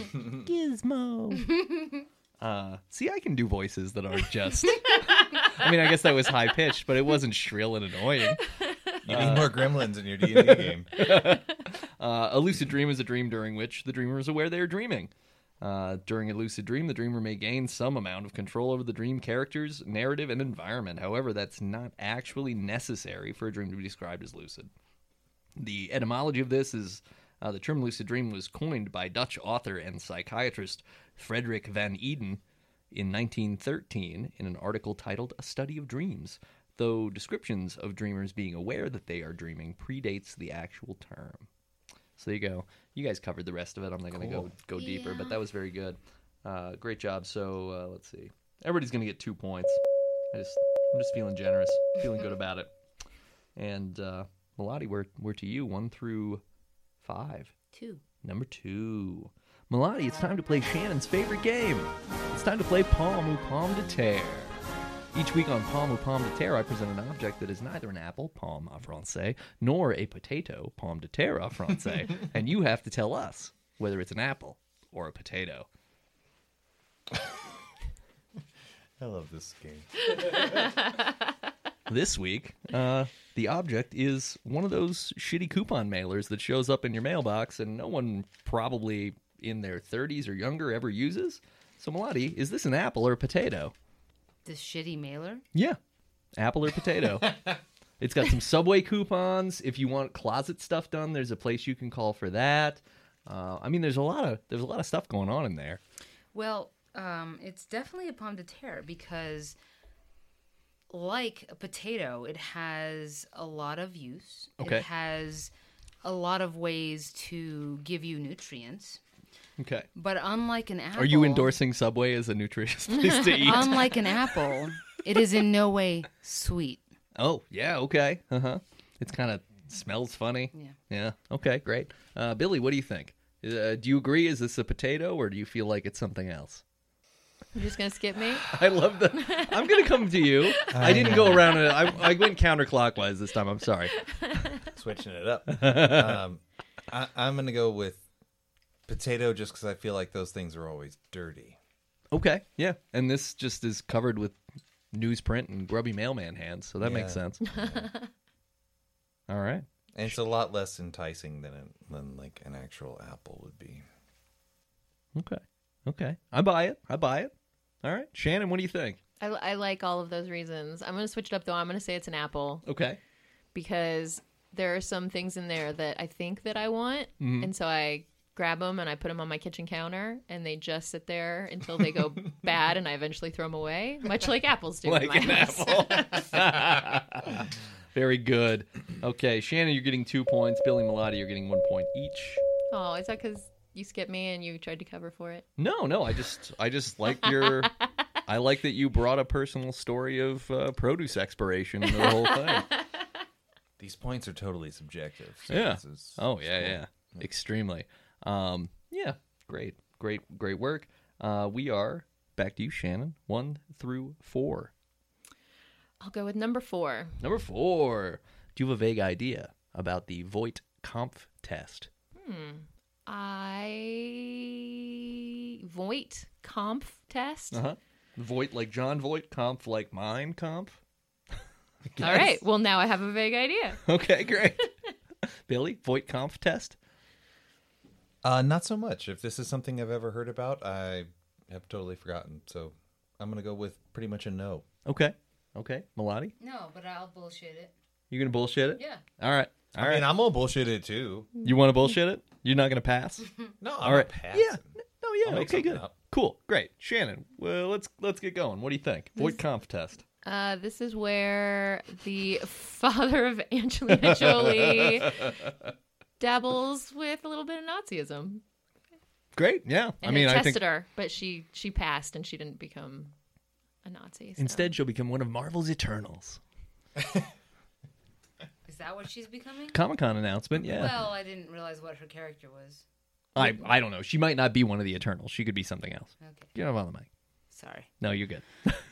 Gizmo. See, I can do voices that aren't just. I mean, I guess that was high pitched, but it wasn't shrill and annoying. You need more gremlins in your D&D game. A lucid dream is a dream during which the dreamer is aware they are dreaming. During a lucid dream, the dreamer may gain some amount of control over the dream characters, narrative, and environment. However, that's not actually necessary for a dream to be described as lucid. The etymology of this is the term lucid dream was coined by Dutch author and psychiatrist Frederick van Eden in 1913 in an article titled A Study of Dreams, though descriptions of dreamers being aware that they are dreaming predates the actual term. So there you go. You guys covered the rest of it. I'm not going to go deeper, but that was very good. Great job. So let's see. Everybody's going to get 2 points. I'm just feeling generous, feeling good about it. And Melody, we're to you, 1 through 5. 2. Number 2. Melody, it's time to play Shannon's favorite game. It's time to play Pomme ou Pomme de Terre. Each week on Pomme ou Pomme de Terre, I present an object that is neither an apple, pomme en français, nor a potato, pomme de terre en français, and you have to tell us whether it's an apple or a potato. I love this game. This week, the object is one of those shitty coupon mailers that shows up in your mailbox and no one probably in their 30s or younger ever uses. So, Melody, is this an apple or a potato? This shitty mailer? Yeah, apple or potato. It's got some Subway coupons. If you want closet stuff done, there's a place you can call for that. I mean, there's a lot of stuff going on in there. Well, it's definitely a pomme de terre because, like a potato, it has a lot of use. Okay. It has a lot of ways to give you nutrients. Okay. But unlike an apple... Are you endorsing Subway as a nutritious place to eat? Unlike an apple, it is in no way sweet. Oh, yeah, okay. Uh-huh. It's kind of smells funny. Yeah. Yeah, okay, great. Billy, what do you think? Do you agree? Is this a potato, or do you feel like it's something else? You're just going to skip me? I love the... I'm going to come to you. I didn't go around... I went counterclockwise this time. I'm sorry. Switching it up. I'm going to go with potato just because I feel like those things are always dirty. Okay, yeah. And this just is covered with newsprint and grubby mailman hands, so that makes sense. All right. And it's a lot less enticing than like an actual apple would be. Okay. I buy it. All right. Shannon, what do you think? I like all of those reasons. I'm going to switch it up, though. I'm going to say it's an apple Okay. because there are some things in there that I think that I want. Mm-hmm. And so I grab them and I put them on my kitchen counter and they just sit there until they go bad and I eventually throw them away, much like apples do in Like my an house. apple. Very good. Okay, Shannon, you're getting 2 points. Billy and Melody, you're getting 1 point each. Oh, is that because you skipped me and you tried to cover for it? No, I just like your... I like that you brought a personal story of produce expiration into the whole thing. These points are totally subjective. So Yeah. this is- Oh, yeah. Extremely. Yeah, great work. We are, back to you, Shannon, 1 through 4. I'll go with number 4. Number 4. Do you have a vague idea about the Voight-Kampff test? Voight-Kampff test? Uh-huh. Voight like John Voight, Kampff like mine, Kampff. All right. Well, now I have a vague idea. Okay, great. Billy, Voight-Kampff test? Not so much. If this is something I've ever heard about, I have totally forgotten. So I'm going to go with pretty much a no. Okay. Melody, No, but I'll bullshit it. you going to bullshit it? Yeah. All right. I mean, I'm going to bullshit it too. You want to bullshit it? You're not going to pass? No, I'm All right. not passing. Yeah. No, yeah. I'll make Okay, something good. up. Cool. Great. Shannon, well, let's get going. What do you think? Voight-Kampff test. This is where the father of Angelina Jolie dabbles with a little bit of Nazism. Great. Yeah. And it tested her, but she passed and she didn't become a Nazi. So. Instead, she'll become one of Marvel's Eternals. Is that what she's becoming? Comic-Con announcement, yeah. Well, I didn't realize what her character was. I don't know. She might not be one of the Eternals. She could be something else. Okay. Get on the mic. Sorry. No, you're good.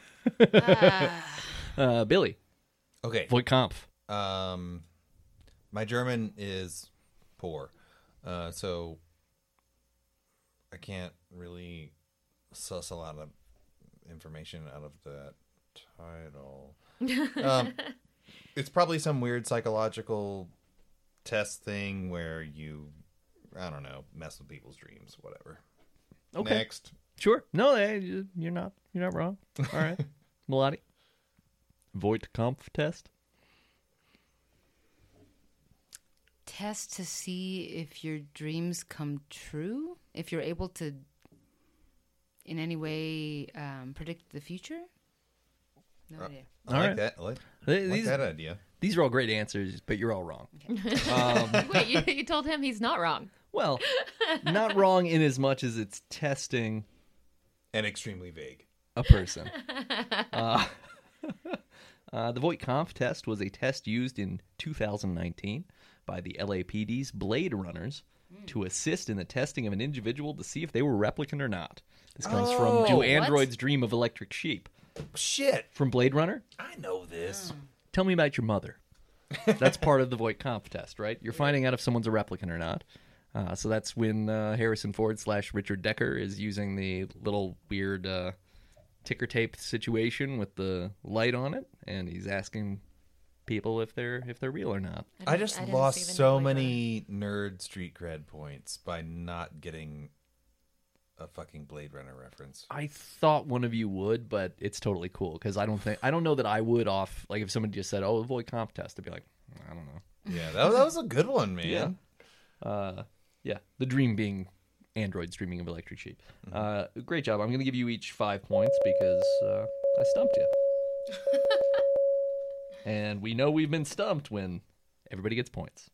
Billy, Okay. Voight-Kampff. My German is poor. So I can't really suss a lot of information out of that title. It's probably some weird psychological test thing where you, I don't know, mess with people's dreams, whatever. Okay. Next. Sure. No, you're not wrong. All right. Melody. Voight-Kampff test. Test to see if your dreams come true? If you're able to, in any way, predict the future? No idea. I All like right. that. I like These that idea. are all great answers, but you're all wrong. Wait, you told him he's not wrong. Well, not wrong in as much as it's testing And extremely vague. a person. The Voight-Kampff test was a test used in 2019 by the LAPD's Blade Runners to assist in the testing of an individual to see if they were replicant or not. This comes from Do Androids Dream of Electric Sheep? Shit. From Blade Runner? I know this. Tell me about your mother. That's part of the Voight-Kampff test, right? You're finding out if someone's a replicant or not. So that's when Harrison Ford / Richard Decker is using the little weird ticker tape situation with the light on it, and he's asking people if they're real or not. I just didn't lost see the so Blade many nerd street cred points by not getting a fucking Blade Runner reference. I thought one of you would, but it's totally cool because I don't know that I would off like if somebody just said, "Oh, avoid comp test," I'd be like, I don't know. Yeah, that was a good one, man. Yeah, the dream being Android streaming of Electric Sheep. Great job. I'm going to give you each 5 points because I stumped you. And we know we've been stumped when everybody gets points.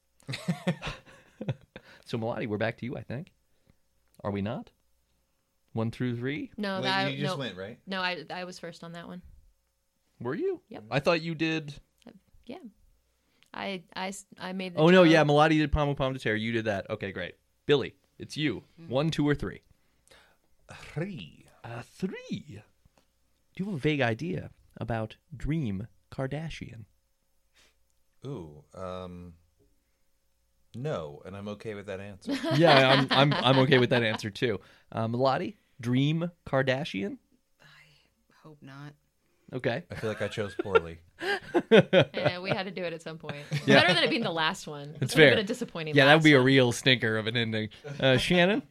So, Melody, we're back to you, I think. Are we not? 1 through 3? No, Wait, you just went, right? No, I was first on that one. Were you? Yep. I thought you did. Yeah. I made the Oh, no, joke. yeah. Melody did Pomme Pomme de Terre. You did that. Okay, great. Billy, it's you. 1, 2, or 3? 3. 3. Do you have a vague idea about Dream Kardashian? Ooh, no, and I'm okay with that answer. Yeah, I'm okay with that answer too. Melody, Dream Kardashian. Hope not. Okay. I feel like I chose poorly. Yeah, we had to do it at some point. Yeah. Better than it being the last one. It's It would've fair. been a disappointing. Yeah, that would last be a one. real stinker of an ending. Shannon.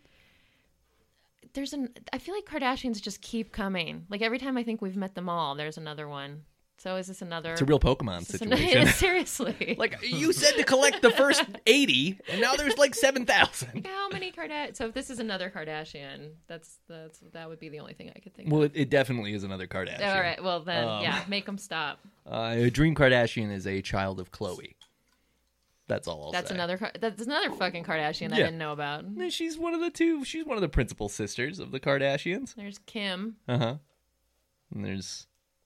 I feel like Kardashians just keep coming. Like every time I think we've met them all, there's another one. So is this another? It's a real Pokemon is this situation. Seriously. Like you said to collect the first 80, and now there's like 7,000. How many Kardashians? So if this is another Kardashian, that would be the only thing I could think Well, of. it definitely is another Kardashian. All right. Well then, yeah, make them stop. Dream Kardashian is a child of Khloe. That's all I'll That's say. another fucking Kardashian I Yeah. didn't know about. She's one of the two. She's one of the principal sisters of the Kardashians. There's Kim. And there's,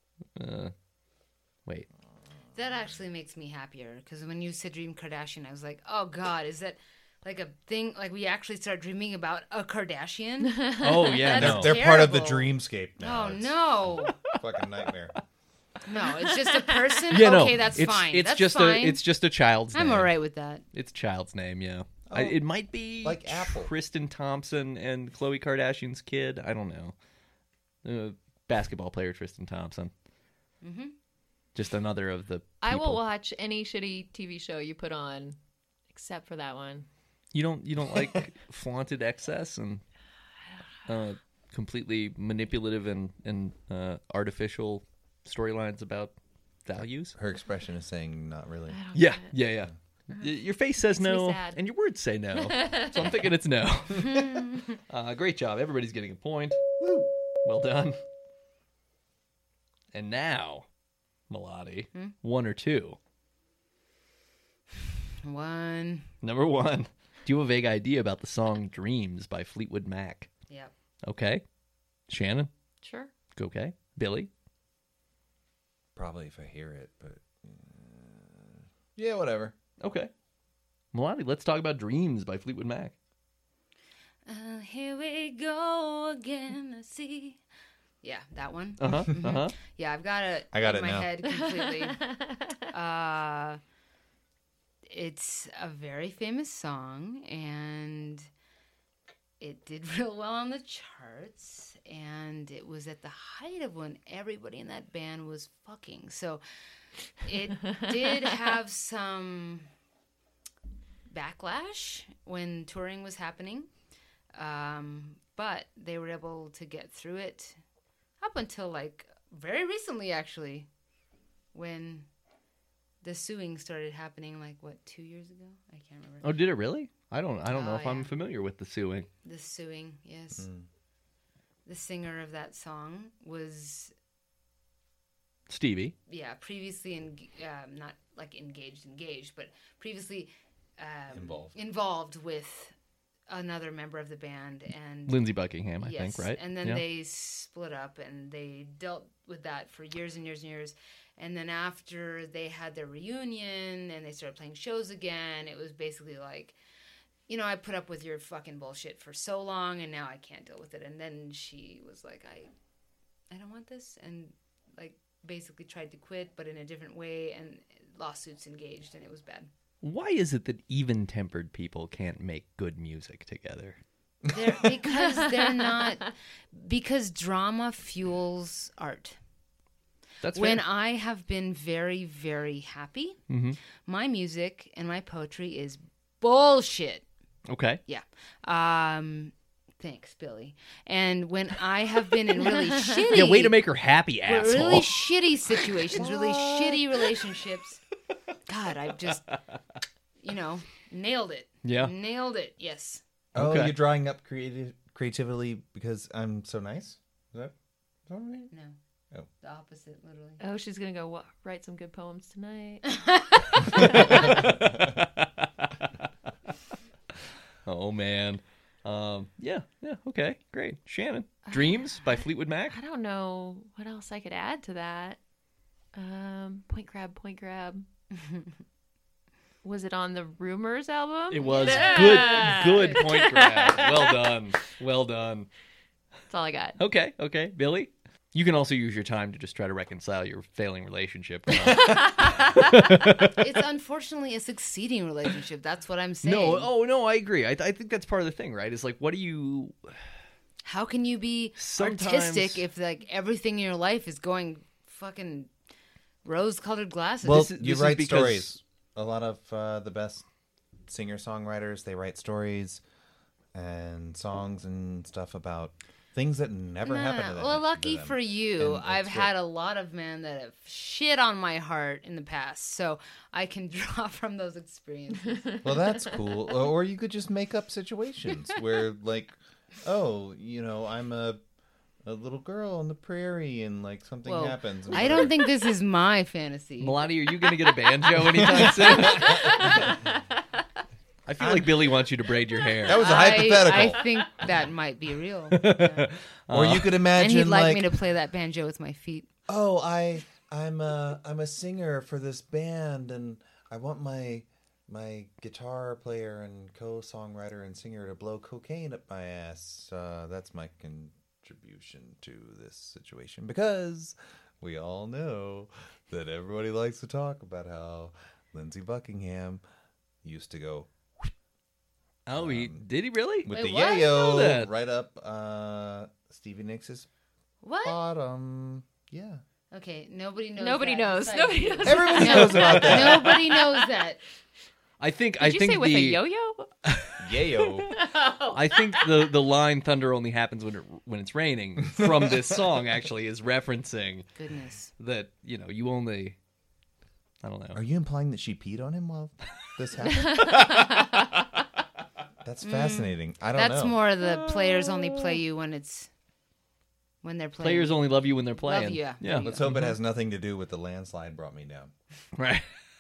wait. That actually makes me happier because when you said Dream Kardashian, I was like, oh God, is that like a thing? Like we actually start dreaming about a Kardashian? Oh yeah, That's no. They're part of the terrible. dreamscape now. Oh It's no, a fucking nightmare. no, it's just a person. Yeah, no. Okay, that's it's, fine. It's That's just fine. it's just a child's I'm name. all right with that. It's a child's name, yeah. Oh, It might be like Apple. Kristen Thompson and Khloe Kardashian's kid. I don't know. Basketball player Tristan Thompson. Mm-hmm. Just another of the people. I will watch any shitty TV show you put on, except for that one. You don't like flaunted excess and completely manipulative and artificial storylines about values? Her expression is saying not really. I don't Yeah, get it. yeah. Your face says Makes me no, sad. and your words say no. So I'm thinking it's no. Great job. Everybody's getting a point. Woo. Well done. And now, Melody, 1 or 2? 1. Number 1. Do you have a vague idea about the song Dreams by Fleetwood Mac? Yep. Okay. Shannon? Sure. Okay. Billy? Probably if I hear it, but yeah, whatever. Okay. Melody, let's talk about Dreams by Fleetwood Mac. Here we go again. I see. Yeah, that one. Uh-huh. Uh-huh. Yeah, I've got it. I got in it my now. head completely. It's a very famous song, and it did real well on the charts. And it was at the height of when everybody in that band was fucking. So it did have some backlash when touring was happening, but they were able to get through it up until like very recently, actually, when the suing started happening. Like what, 2 years ago? I can't remember. Oh, did it really? I don't know Oh, if I'm yeah. familiar with the suing. The suing, yes. The singer of that song was Stevie. previously not like engaged, but previously Involved. involved with another member of the band, and Lindsey Buckingham, I yes, think, right? and then Yeah. they split up, and they dealt with that for years and years and years. And then after they had their reunion and they started playing shows again, it was basically like, you know, I put up with your fucking bullshit for so long, and now I can't deal with it. And then she was like, I don't want this, and like basically tried to quit, but in a different way, and lawsuits engaged, and it was bad. Why is it that even-tempered people can't make good music together? Because drama fuels art. That's when fair. I have been very, very happy, my music and my poetry is bullshit. Okay. Yeah. Thanks, Billy. And when I have been in really shitty, Yeah, way to make her happy, asshole. really shitty situations, really shitty relationships. God, I've just, nailed it. Yeah. Nailed it. Yes. Oh, Okay. you're drawing up creatively because I'm so nice? Is that right? No. Oh. The opposite, literally. Oh, she's gonna go write some good poems tonight. Oh man. Yeah, okay, great. Shannon, Dreams by Fleetwood Mac. I don't know what else I could add to that. Point grab. Was it on the Rumors album? It was Yeah. good point grab. Well done. That's all I got. Okay, Billy. You can also use your time to just try to reconcile your failing relationship. It's unfortunately a succeeding relationship. That's what I'm saying. No, I agree. I think that's part of the thing, right? Is like, what do you? How can you be Sometimes- artistic if like everything in your life is going fucking rose-colored glasses? Well, This is you write because- stories. A lot of the best singer-songwriters, they write stories and songs and stuff about things that never happened to them. Well, lucky to them. for you, And I've it's had great. a lot of men that have shit on my heart in the past, so I can draw from those experiences. Well, that's cool. Or you could just make up situations where, like, oh, I'm a little girl on the prairie and, like, something Whoa. happens. and I don't think this is my fantasy. Melania, are you going to get a banjo anytime soon? I feel like Billy wants you to braid your hair. That was a hypothetical. I think that might be real. Yeah. Or you could And imagine, he'd like me to play that banjo with my feet. oh, I'm a singer for this band, and I want my guitar player and co-songwriter and singer to blow cocaine up my ass. That's my contribution to this situation, because we all know that everybody likes to talk about how Lindsey Buckingham used to go Oh, did he really? with Wait, the what? I know yayo that. right up Stevie Nicks' What? bottom. Yeah. Okay, nobody knows. Nobody that knows. besides Nobody you. knows. Everybody knows about that. Nobody knows that. I think. Did I you think say with the a yo-yo? Yayo. I think the line "thunder only happens when it's raining" from this song actually is referencing Goodness. that you only. I don't know. Are you implying that she peed on him while this happened? That's fascinating. I don't know. That's more the players only play you when they're playing. Players only love you when they're playing. you, yeah. Yeah. There you Let's hope it has nothing to do with the landslide brought me down. Right.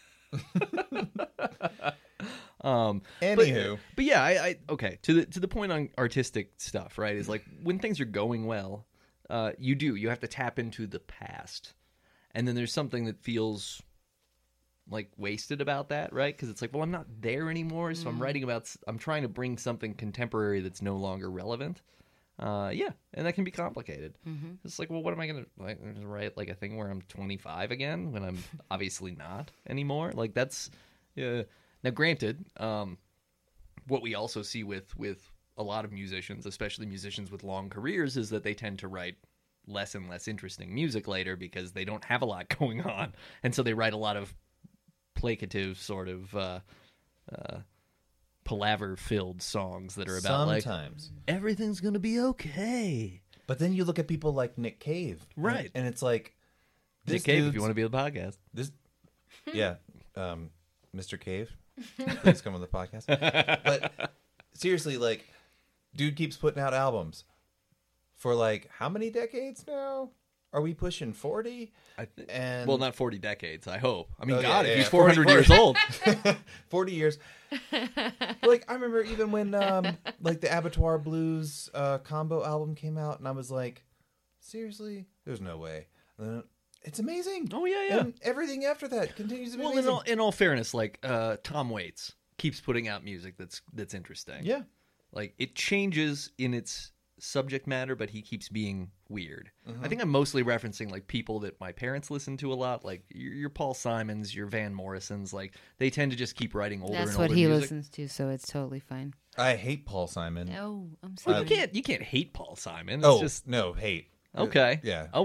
Anywho, But yeah, I okay, to the point on artistic stuff, right? Is like when things are going well, you have to tap into the past. And then there's something that feels like wasted about that, right? Because it's like, well, I'm not there anymore, so I'm trying to bring something contemporary that's no longer relevant. Yeah, and that can be complicated. It's like, well, what am I going to write like a thing where I'm 25 again when I'm obviously not anymore? Like that's now granted, what we also see with a lot of musicians, especially musicians with long careers, is that they tend to write less and less interesting music later because they don't have a lot going on, and so they write a lot of placative sort of palaver-filled songs that are about sometimes. like everything's gonna be okay. But then you look at people like Nick Cave. Right. And it's like, Nick Cave, if you want to be on the podcast. Yeah. Mr. Cave, please come on the podcast. But seriously, like, dude keeps putting out albums for like how many decades now? Are we pushing 40? And Well, not 40 decades, I hope. I mean, Oh, God, yeah, if yeah, he's 400 years 40. old. 40 years. Like, I remember even when like the Abattoir Blues combo album came out, and I was like, seriously? There's no way. It's amazing. Oh, yeah. And everything after that continues to be Well, amazing. in all fairness, like Tom Waits keeps putting out music that's interesting. Yeah. Like it changes in its subject matter, but he keeps being weird. Mm-hmm. I think I'm mostly referencing like people that my parents listen to a lot, like your Paul Simons, your Van Morrisons. Like they tend to just keep writing older That's and what older he music. listens to, so it's totally fine. I hate Paul Simon. Oh, I'm Well, sorry. you can't hate Paul Simon. It's Oh, just no, hate. okay. Yeah. Oh wow.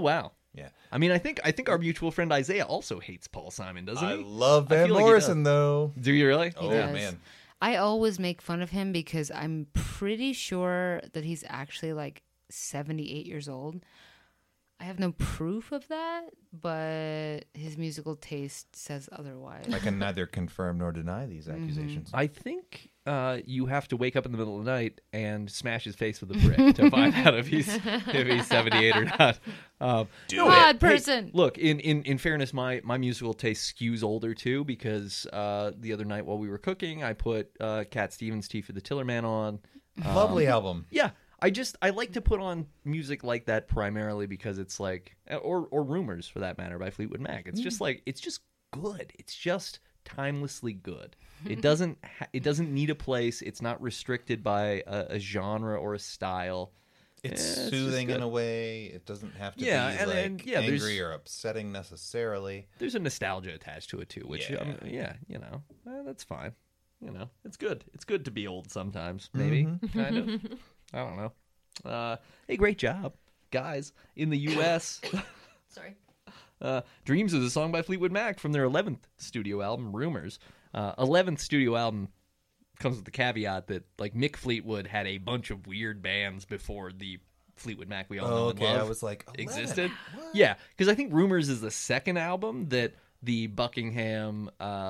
Yeah. I mean, I think our mutual friend Isaiah also hates Paul Simon, doesn't I he? love I Van feel like he Morrison, though. Do you really? Oh, does. man. I always make fun of him because I'm pretty sure that he's actually like 78 years old. I have no proof of that, but his musical taste says otherwise. I can neither confirm nor deny these accusations. I think you have to wake up in the middle of the night and smash his face with a brick to find out if he's 78 or not. Odd person. Hey, look, in fairness, my musical taste skews older too because the other night while we were cooking, I put Cat Stevens' "Tea for the Tillerman" on. Lovely album. Yeah. I like to put on music like that primarily because it's like, or Rumors for that matter by Fleetwood Mac. It's just like, it's just good. It's just timelessly good. It doesn't need a place. It's not restricted by a genre or a style. It's just soothing good. in a way. It doesn't have to Yeah, be and- like and, yeah, there's- angry or upsetting necessarily. There's a nostalgia attached to it too, which Yeah. that's fine. It's good. It's good to be old sometimes, maybe kind of. I don't know. Hey, great job, guys in the U.S. Sorry. Dreams is a song by Fleetwood Mac from their 11th studio album, Rumors. 11th studio album comes with the caveat that like Mick Fleetwood had a bunch of weird bands before the Fleetwood Mac we all know and Okay, love I was like, 11? existed. What? Yeah, because I think Rumors is the second album that the Buckingham,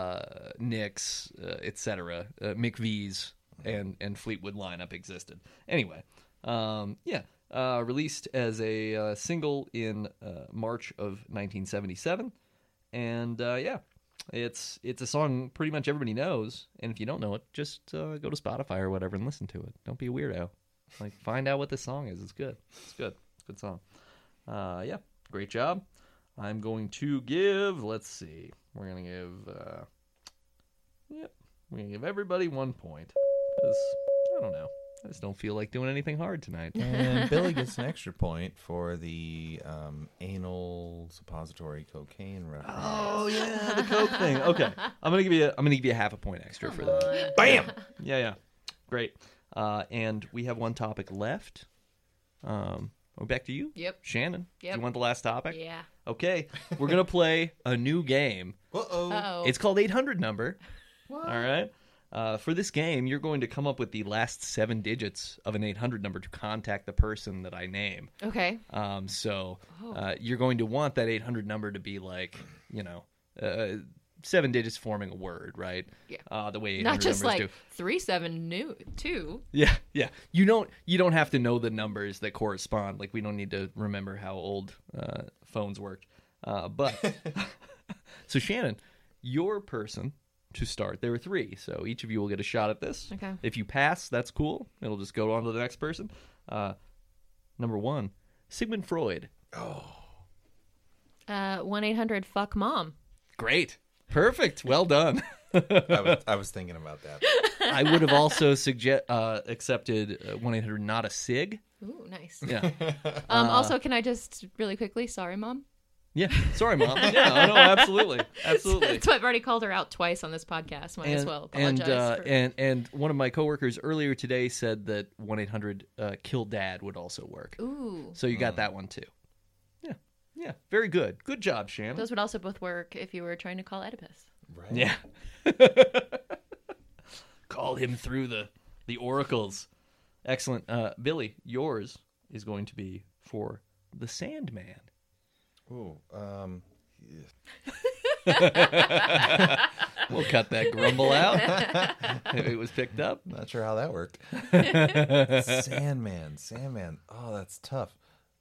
Nicks, etc., Mick V's and Fleetwood lineup existed. Anyway, released as a single in March of 1977, and it's a song pretty much everybody knows. And if you don't know it, just go to Spotify or whatever and listen to it. Don't be a weirdo. Like, find out what this song is. It's good. It's good. It's a good song. Great job. I'm going to give. Let's see. We're gonna give everybody 1 point because I don't know. I just don't feel like doing anything hard tonight. And Billy gets an extra point for the anal suppository cocaine reference. Oh yeah, the Coke thing. Okay, I'm gonna give you half a point extra for that. Bam. Yeah. Great. And we have one topic left. Back to you. Yep. Shannon. Yep. Do you want the last topic? Yeah. Okay. We're gonna play a new game. Uh-oh. Uh-oh. It's called 800 Number. All right. For this game, you're going to come up with the last 7 digits of an 800 number to contact the person that I name. Okay. You're going to want that 800 number to be like, 7 digits forming a word, right? Yeah. The way 800 Not just numbers like do. 372. Yeah. You don't have to know the numbers that correspond. Like, we don't need to remember how old phones work. But so Shannon, your person to start. There are 3, so each of you will get a shot at this. Okay. If you pass, that's cool. It'll just go on to the next person. Number 1, Sigmund Freud. 1-800-FUCK-MOM. Great. Perfect. Well done. I was thinking about that. I would have also accepted 1-800 not a sig. Ooh, nice. Yeah. Also, can I just really quickly, sorry, Mom? Yeah. Sorry, Mom. Yeah. No, absolutely. Absolutely. So I've already called her out twice on this podcast. Might as well apologize. And one of my coworkers earlier today said that 1-800 kill dad would also work. Ooh. So you got that one too. Yeah. Yeah. Very good. Good job, Shannon. Those would also both work if you were trying to call Oedipus. Right? Yeah. Call him through the oracles. Excellent. Billy, yours is going to be for the Sandman. Ooh. We'll cut that grumble out if it was picked up. Not sure how that worked. Sandman. Oh, that's tough.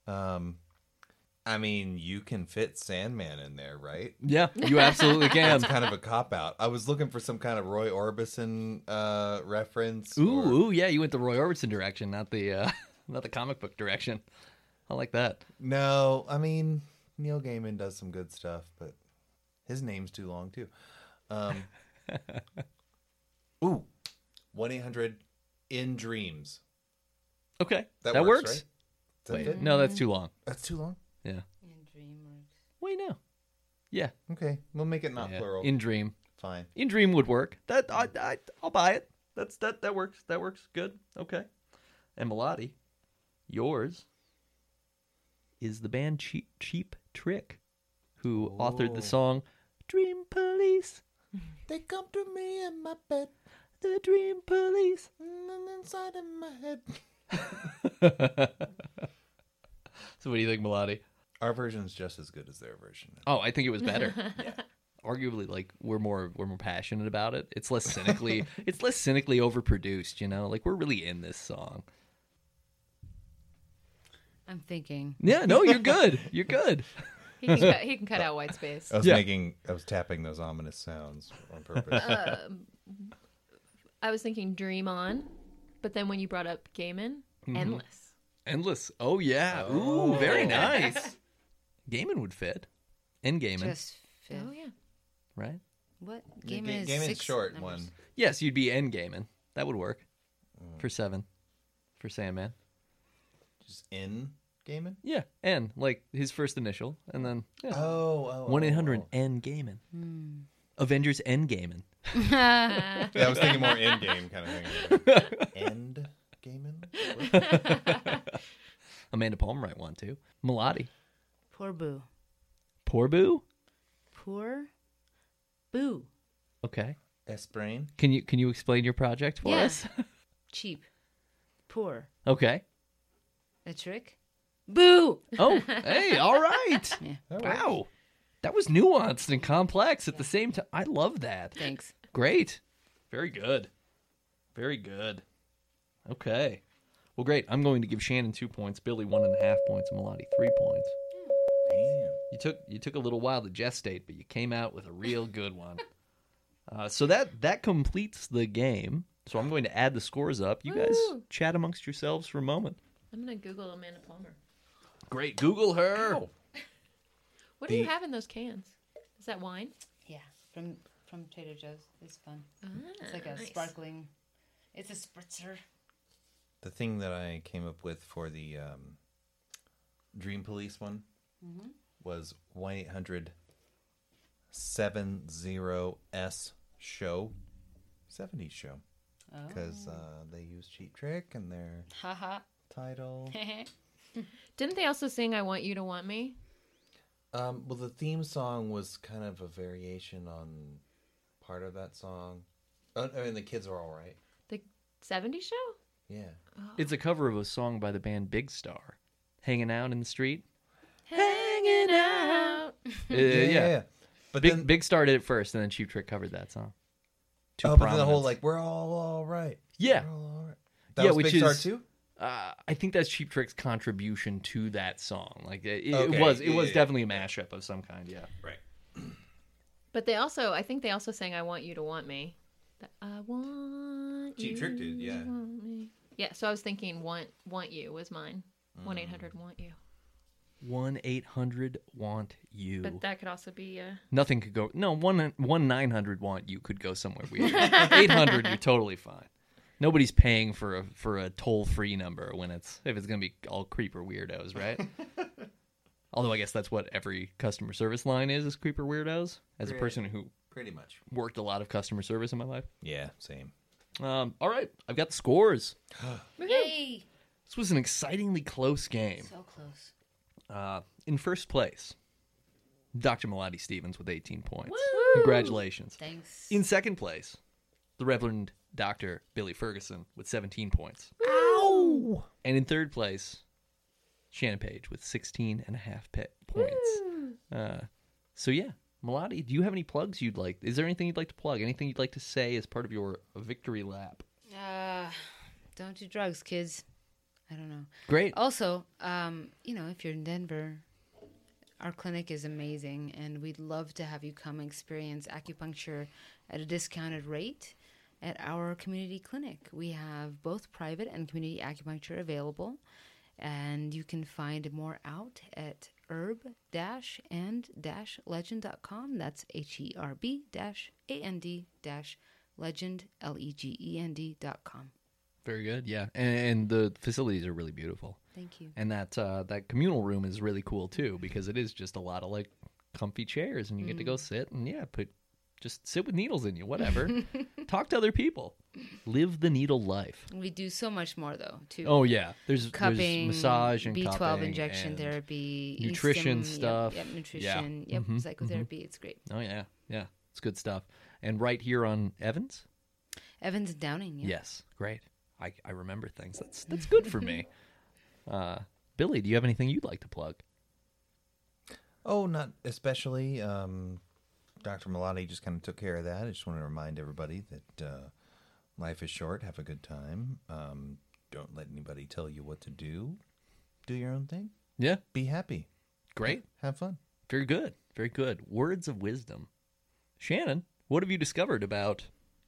I mean, you can fit Sandman in there, right? Yeah, you absolutely can. It's kind of a cop-out. I was looking for some kind of Roy Orbison reference. Ooh, yeah, you went the Roy Orbison direction, not the comic book direction. I like that. No, I mean, Neil Gaiman does some good stuff, but his name's too long, too. 1-800 in Dreams. Okay, that That works. right? Is that Wait, good? no, that's too long. That's too long? Yeah. In DreamWorks. Wait, no. Yeah. Okay, we'll make it not Yeah. plural. In Dream. Fine. In Dream would work. That I'll buy it. That works. That works. Good. Okay. And Melody, yours is the band Cheap Trick, who authored the song Dream Police. They come to me in my bed, The Dream Police. inside of my head. So what do you think, Melody? Our version's just as good as their version. Oh, I think it was better. Arguably, like we're more passionate about it. It's less cynically overproduced, you know? Like we're really in this song. I'm thinking. Yeah, no, you're good. You're good. He can cut out white space. I was Yeah. tapping those ominous sounds on purpose. I was thinking Dream On, but then when you brought up Gaiman, Endless. Endless. Oh yeah. Ooh, very nice. Gaiman would fit. And Gaiman, Just fit. Oh yeah. right? What? Yeah, Gaiman is Gaiman's 6 short numbers. one. Yes, you'd be N Gaiman. That would work. For 7. For Sandman. Just in Gaiman? Yeah, N, like his first initial, and then yeah. Oh. 1-800-N Gaiman. Avengers N Gaiman. Yeah, I was thinking more end game kind of thing. End Gaiman? Amanda Palmer might want to. Melody. Poor Boo. Poor Boo? Poor Boo. Okay. S-Brain? Can you explain your project for Yeah. us? Cheap. Poor. Okay. A trick? Boo! Oh, hey, all right. Yeah. Wow. That was nuanced and complex at the same time. I love that. Thanks. Great. Very good. Very good. Okay. Well, great. I'm going to give Shannon 2 points, Billy 1.5 points, and Melody 3 points. Damn. You took a little while to gestate, but you came out with a real good one. So that completes the game. So I'm going to add the scores up. You guys Woo! chat amongst yourselves for a moment. I'm gonna Google Amanda Palmer. Great. Google her. What do you have in those cans? Is that wine? Yeah. From Trader Joe's. It's fun. It's like a nice. sparkling. It's a spritzer. The thing that I came up with for the Dream Police one was 1-800-70S show, 70s show, because they use Cheap Trick in their Haha. title. Didn't they also sing "I Want You to Want Me"? Well, the theme song was kind of a variation on part of that song. I mean, the kids are all right. The '70s show. Yeah. It's a cover of a song by the band Big Star, "Hanging Out in the Street." Hanging out. Yeah. But Big then, Big Star did it first, and then Cheap Trick covered that song. To but then the whole prominence. like we're all right. Yeah. We're all right. That Yeah, was which Big Star is- too. I think that's Cheap Trick's contribution to that song. Like it Okay, was yeah. definitely a mashup of some kind. Yeah. Right. But I think they also sang "I Want You to Want Me." I want Cheap you Trick did, yeah. to want me. Yeah, so I was thinking "Want You" was mine. 1-800-WANT YOU. 1-800-WANT-YOU. But that could also be Nothing could go. No, 1-900-WANT-YOU could go somewhere weird. 800, you're totally fine. Nobody's paying for a toll free number if it's gonna be all creeper weirdos, right? Although I guess that's what every customer service line is creeper weirdos. As a person who Pretty much. worked a lot of customer service in my life. Yeah. Same. All right, I've got the scores. Yay! This was an excitingly close game. So close. In first place, Dr. Melody Stevens with 18 points. Woo! Congratulations. Thanks. In second place, the Reverend Dr. Billy Ferguson with 17 points. Ow! And in third place, Shannon Page with 16 and a half points. So yeah, Melody, do you have any plugs you'd like? Is there anything you'd like to plug? Anything you'd like to say as part of your victory lap? Don't do drugs, kids. I don't know. Great. Also, if you're in Denver, our clinic is amazing, and we'd love to have you come experience acupuncture at a discounted rate at our community clinic. We have both private and community acupuncture available, and you can find more out at herb-and-legend.com. That's HERB-AND-legend, LEGEND.com. Very good. Yeah, and the facilities are really beautiful. Thank you. And that communal room is really cool too, because it is just a lot of like comfy chairs, and you get to go sit and put Just sit with needles in you, whatever. Talk to other people. Live the needle life. We do so much more though, too. Oh yeah, there's Cupping, massage and B12 cupping injection and therapy, nutrition Eastim, stuff. Yep, nutrition. Yep, psychotherapy. It's great. Oh yeah, yeah, it's good stuff. And right here on Evans. Evans and Downing. Yeah. Yes, great. I remember things. That's good for me. Billy, do you have anything you'd like to plug? Oh, not especially. Dr. Malati just kind of took care of that. I just want to remind everybody that life is short. Have a good time. Don't let anybody tell you what to do. Do your own thing. Yeah, Be happy. great. Have fun. Very good. Very good. Words of wisdom. Shannon, what have you discovered about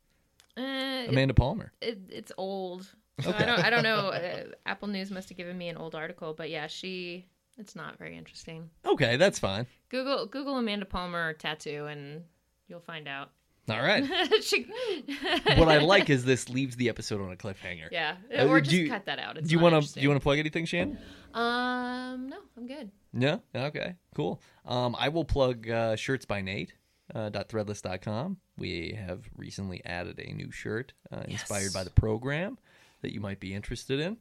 Amanda Palmer? It's old. So Okay. I don't know. Apple News must have given me an old article, but yeah, it's not very interesting. Okay, that's fine. Google Amanda Palmer tattoo and you'll find out. All right. She- What I like is this leaves the episode on a cliffhanger. yeah, Uh, or do just you- cut that out. It's Do you want want to plug anything, Shannon? No, I'm good. No? Okay, cool. I will plug Shirts by Nate. .threadless.com. We have recently added a new shirt inspired by the program that you might be interested in.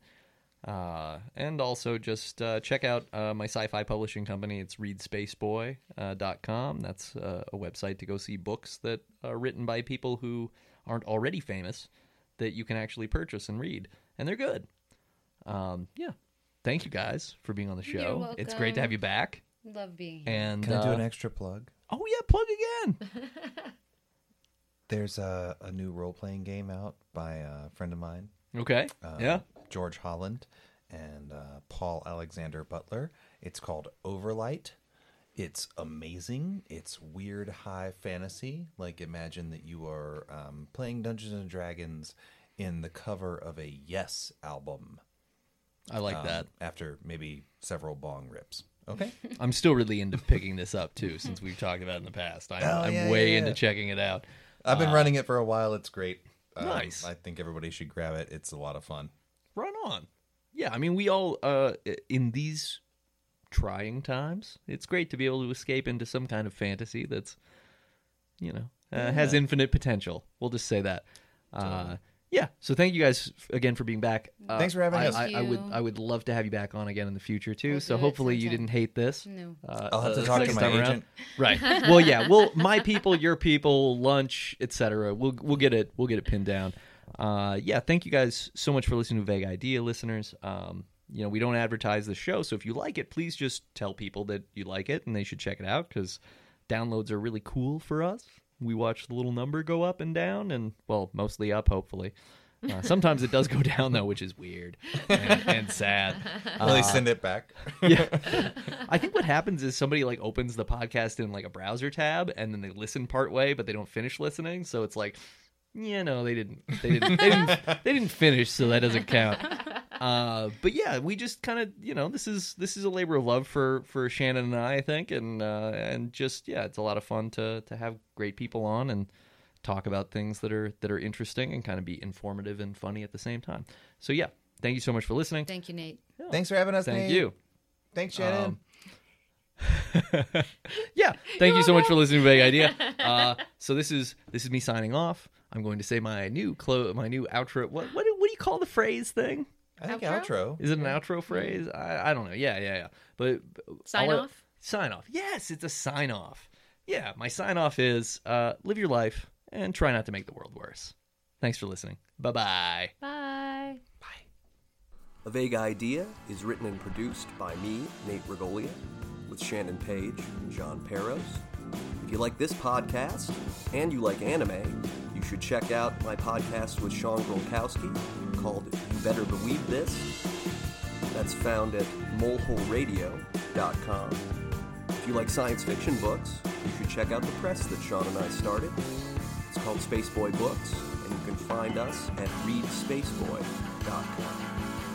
And also just check out my sci-fi publishing company. It's readspaceboy.com. That's a website to go see books that are written by people who aren't already famous that you can actually purchase and read. And they're good. Yeah. Thank you guys for being on the show. It's great to have you back. Love being here. And Can I do an extra plug? oh yeah, plug again. There's a new role-playing game out by a friend of mine, Okay. Yeah. George Holland, and Paul Alexander Butler. It's called Overlight. It's amazing. It's weird high fantasy. Like, imagine that you are playing Dungeons and Dragons in the cover of a Yes album. I like that. After maybe several bong rips. Okay. I'm still really into picking this up too, since we've talked about it in the past. I'm way into checking it out. I've been running it for a while. It's great. Nice. I think everybody should grab it. It's a lot of fun. Right on. Yeah, I mean, we all in these trying times, it's great to be able to escape into some kind of fantasy that's, has infinite potential. We'll just say that. Yeah. So thank you guys again for being back. Thanks for having us. I would love to have you back on again in the future too. We'll so do it hopefully you sometime. didn't hate this. No. I'll have to talk to next my time around. agent. Right. Well, yeah. Well, my people, your people, lunch, etc. We'll get it. We'll get it pinned down. Yeah. Thank you guys so much for listening to Vague Idea, listeners. We don't advertise the show, so if you like it, please just tell people that you like it and they should check it out because downloads are really cool for us. We watch the little number go up and down, and well, mostly up, hopefully. Sometimes it does go down though, which is weird and sad. Will they send it back? Yeah, I think what happens is somebody like opens the podcast in like a browser tab, and then they listen part way, but they don't finish listening. So it's like, they didn't finish, so that doesn't count. But yeah, we just kind of this is a labor of love for Shannon and I think, and just it's a lot of fun to have great people on and talk about things that are interesting and kind of be informative and funny at the same time. So yeah, thank you so much for listening. Thank you, Nate. Thanks for having us, Thank Nate. you. Thanks, Shannon. Yeah, thank you so much for listening to Vague Idea. So this is me signing off. I'm going to say my new outro. What do you call the phrase thing? I think Outro? outro. Is it an outro phrase? I don't know. Yeah. But Sign off? Sign off. Yes, it's a sign off. Yeah, my sign off is live your life and try not to make the world worse. Thanks for listening. Bye-bye. Bye. A Vague Idea is written and produced by me, Nate Regolia, with Shannon Page and John Peros. If you like this podcast and you like anime, you should check out my podcast with Sean Grolkowski called You Better Believe This. That's found at molehuleradio.com. If you like science fiction books, you should check out the press that Sean and I started. It's called Spaceboy Books, and you can find us at readspaceboy.com.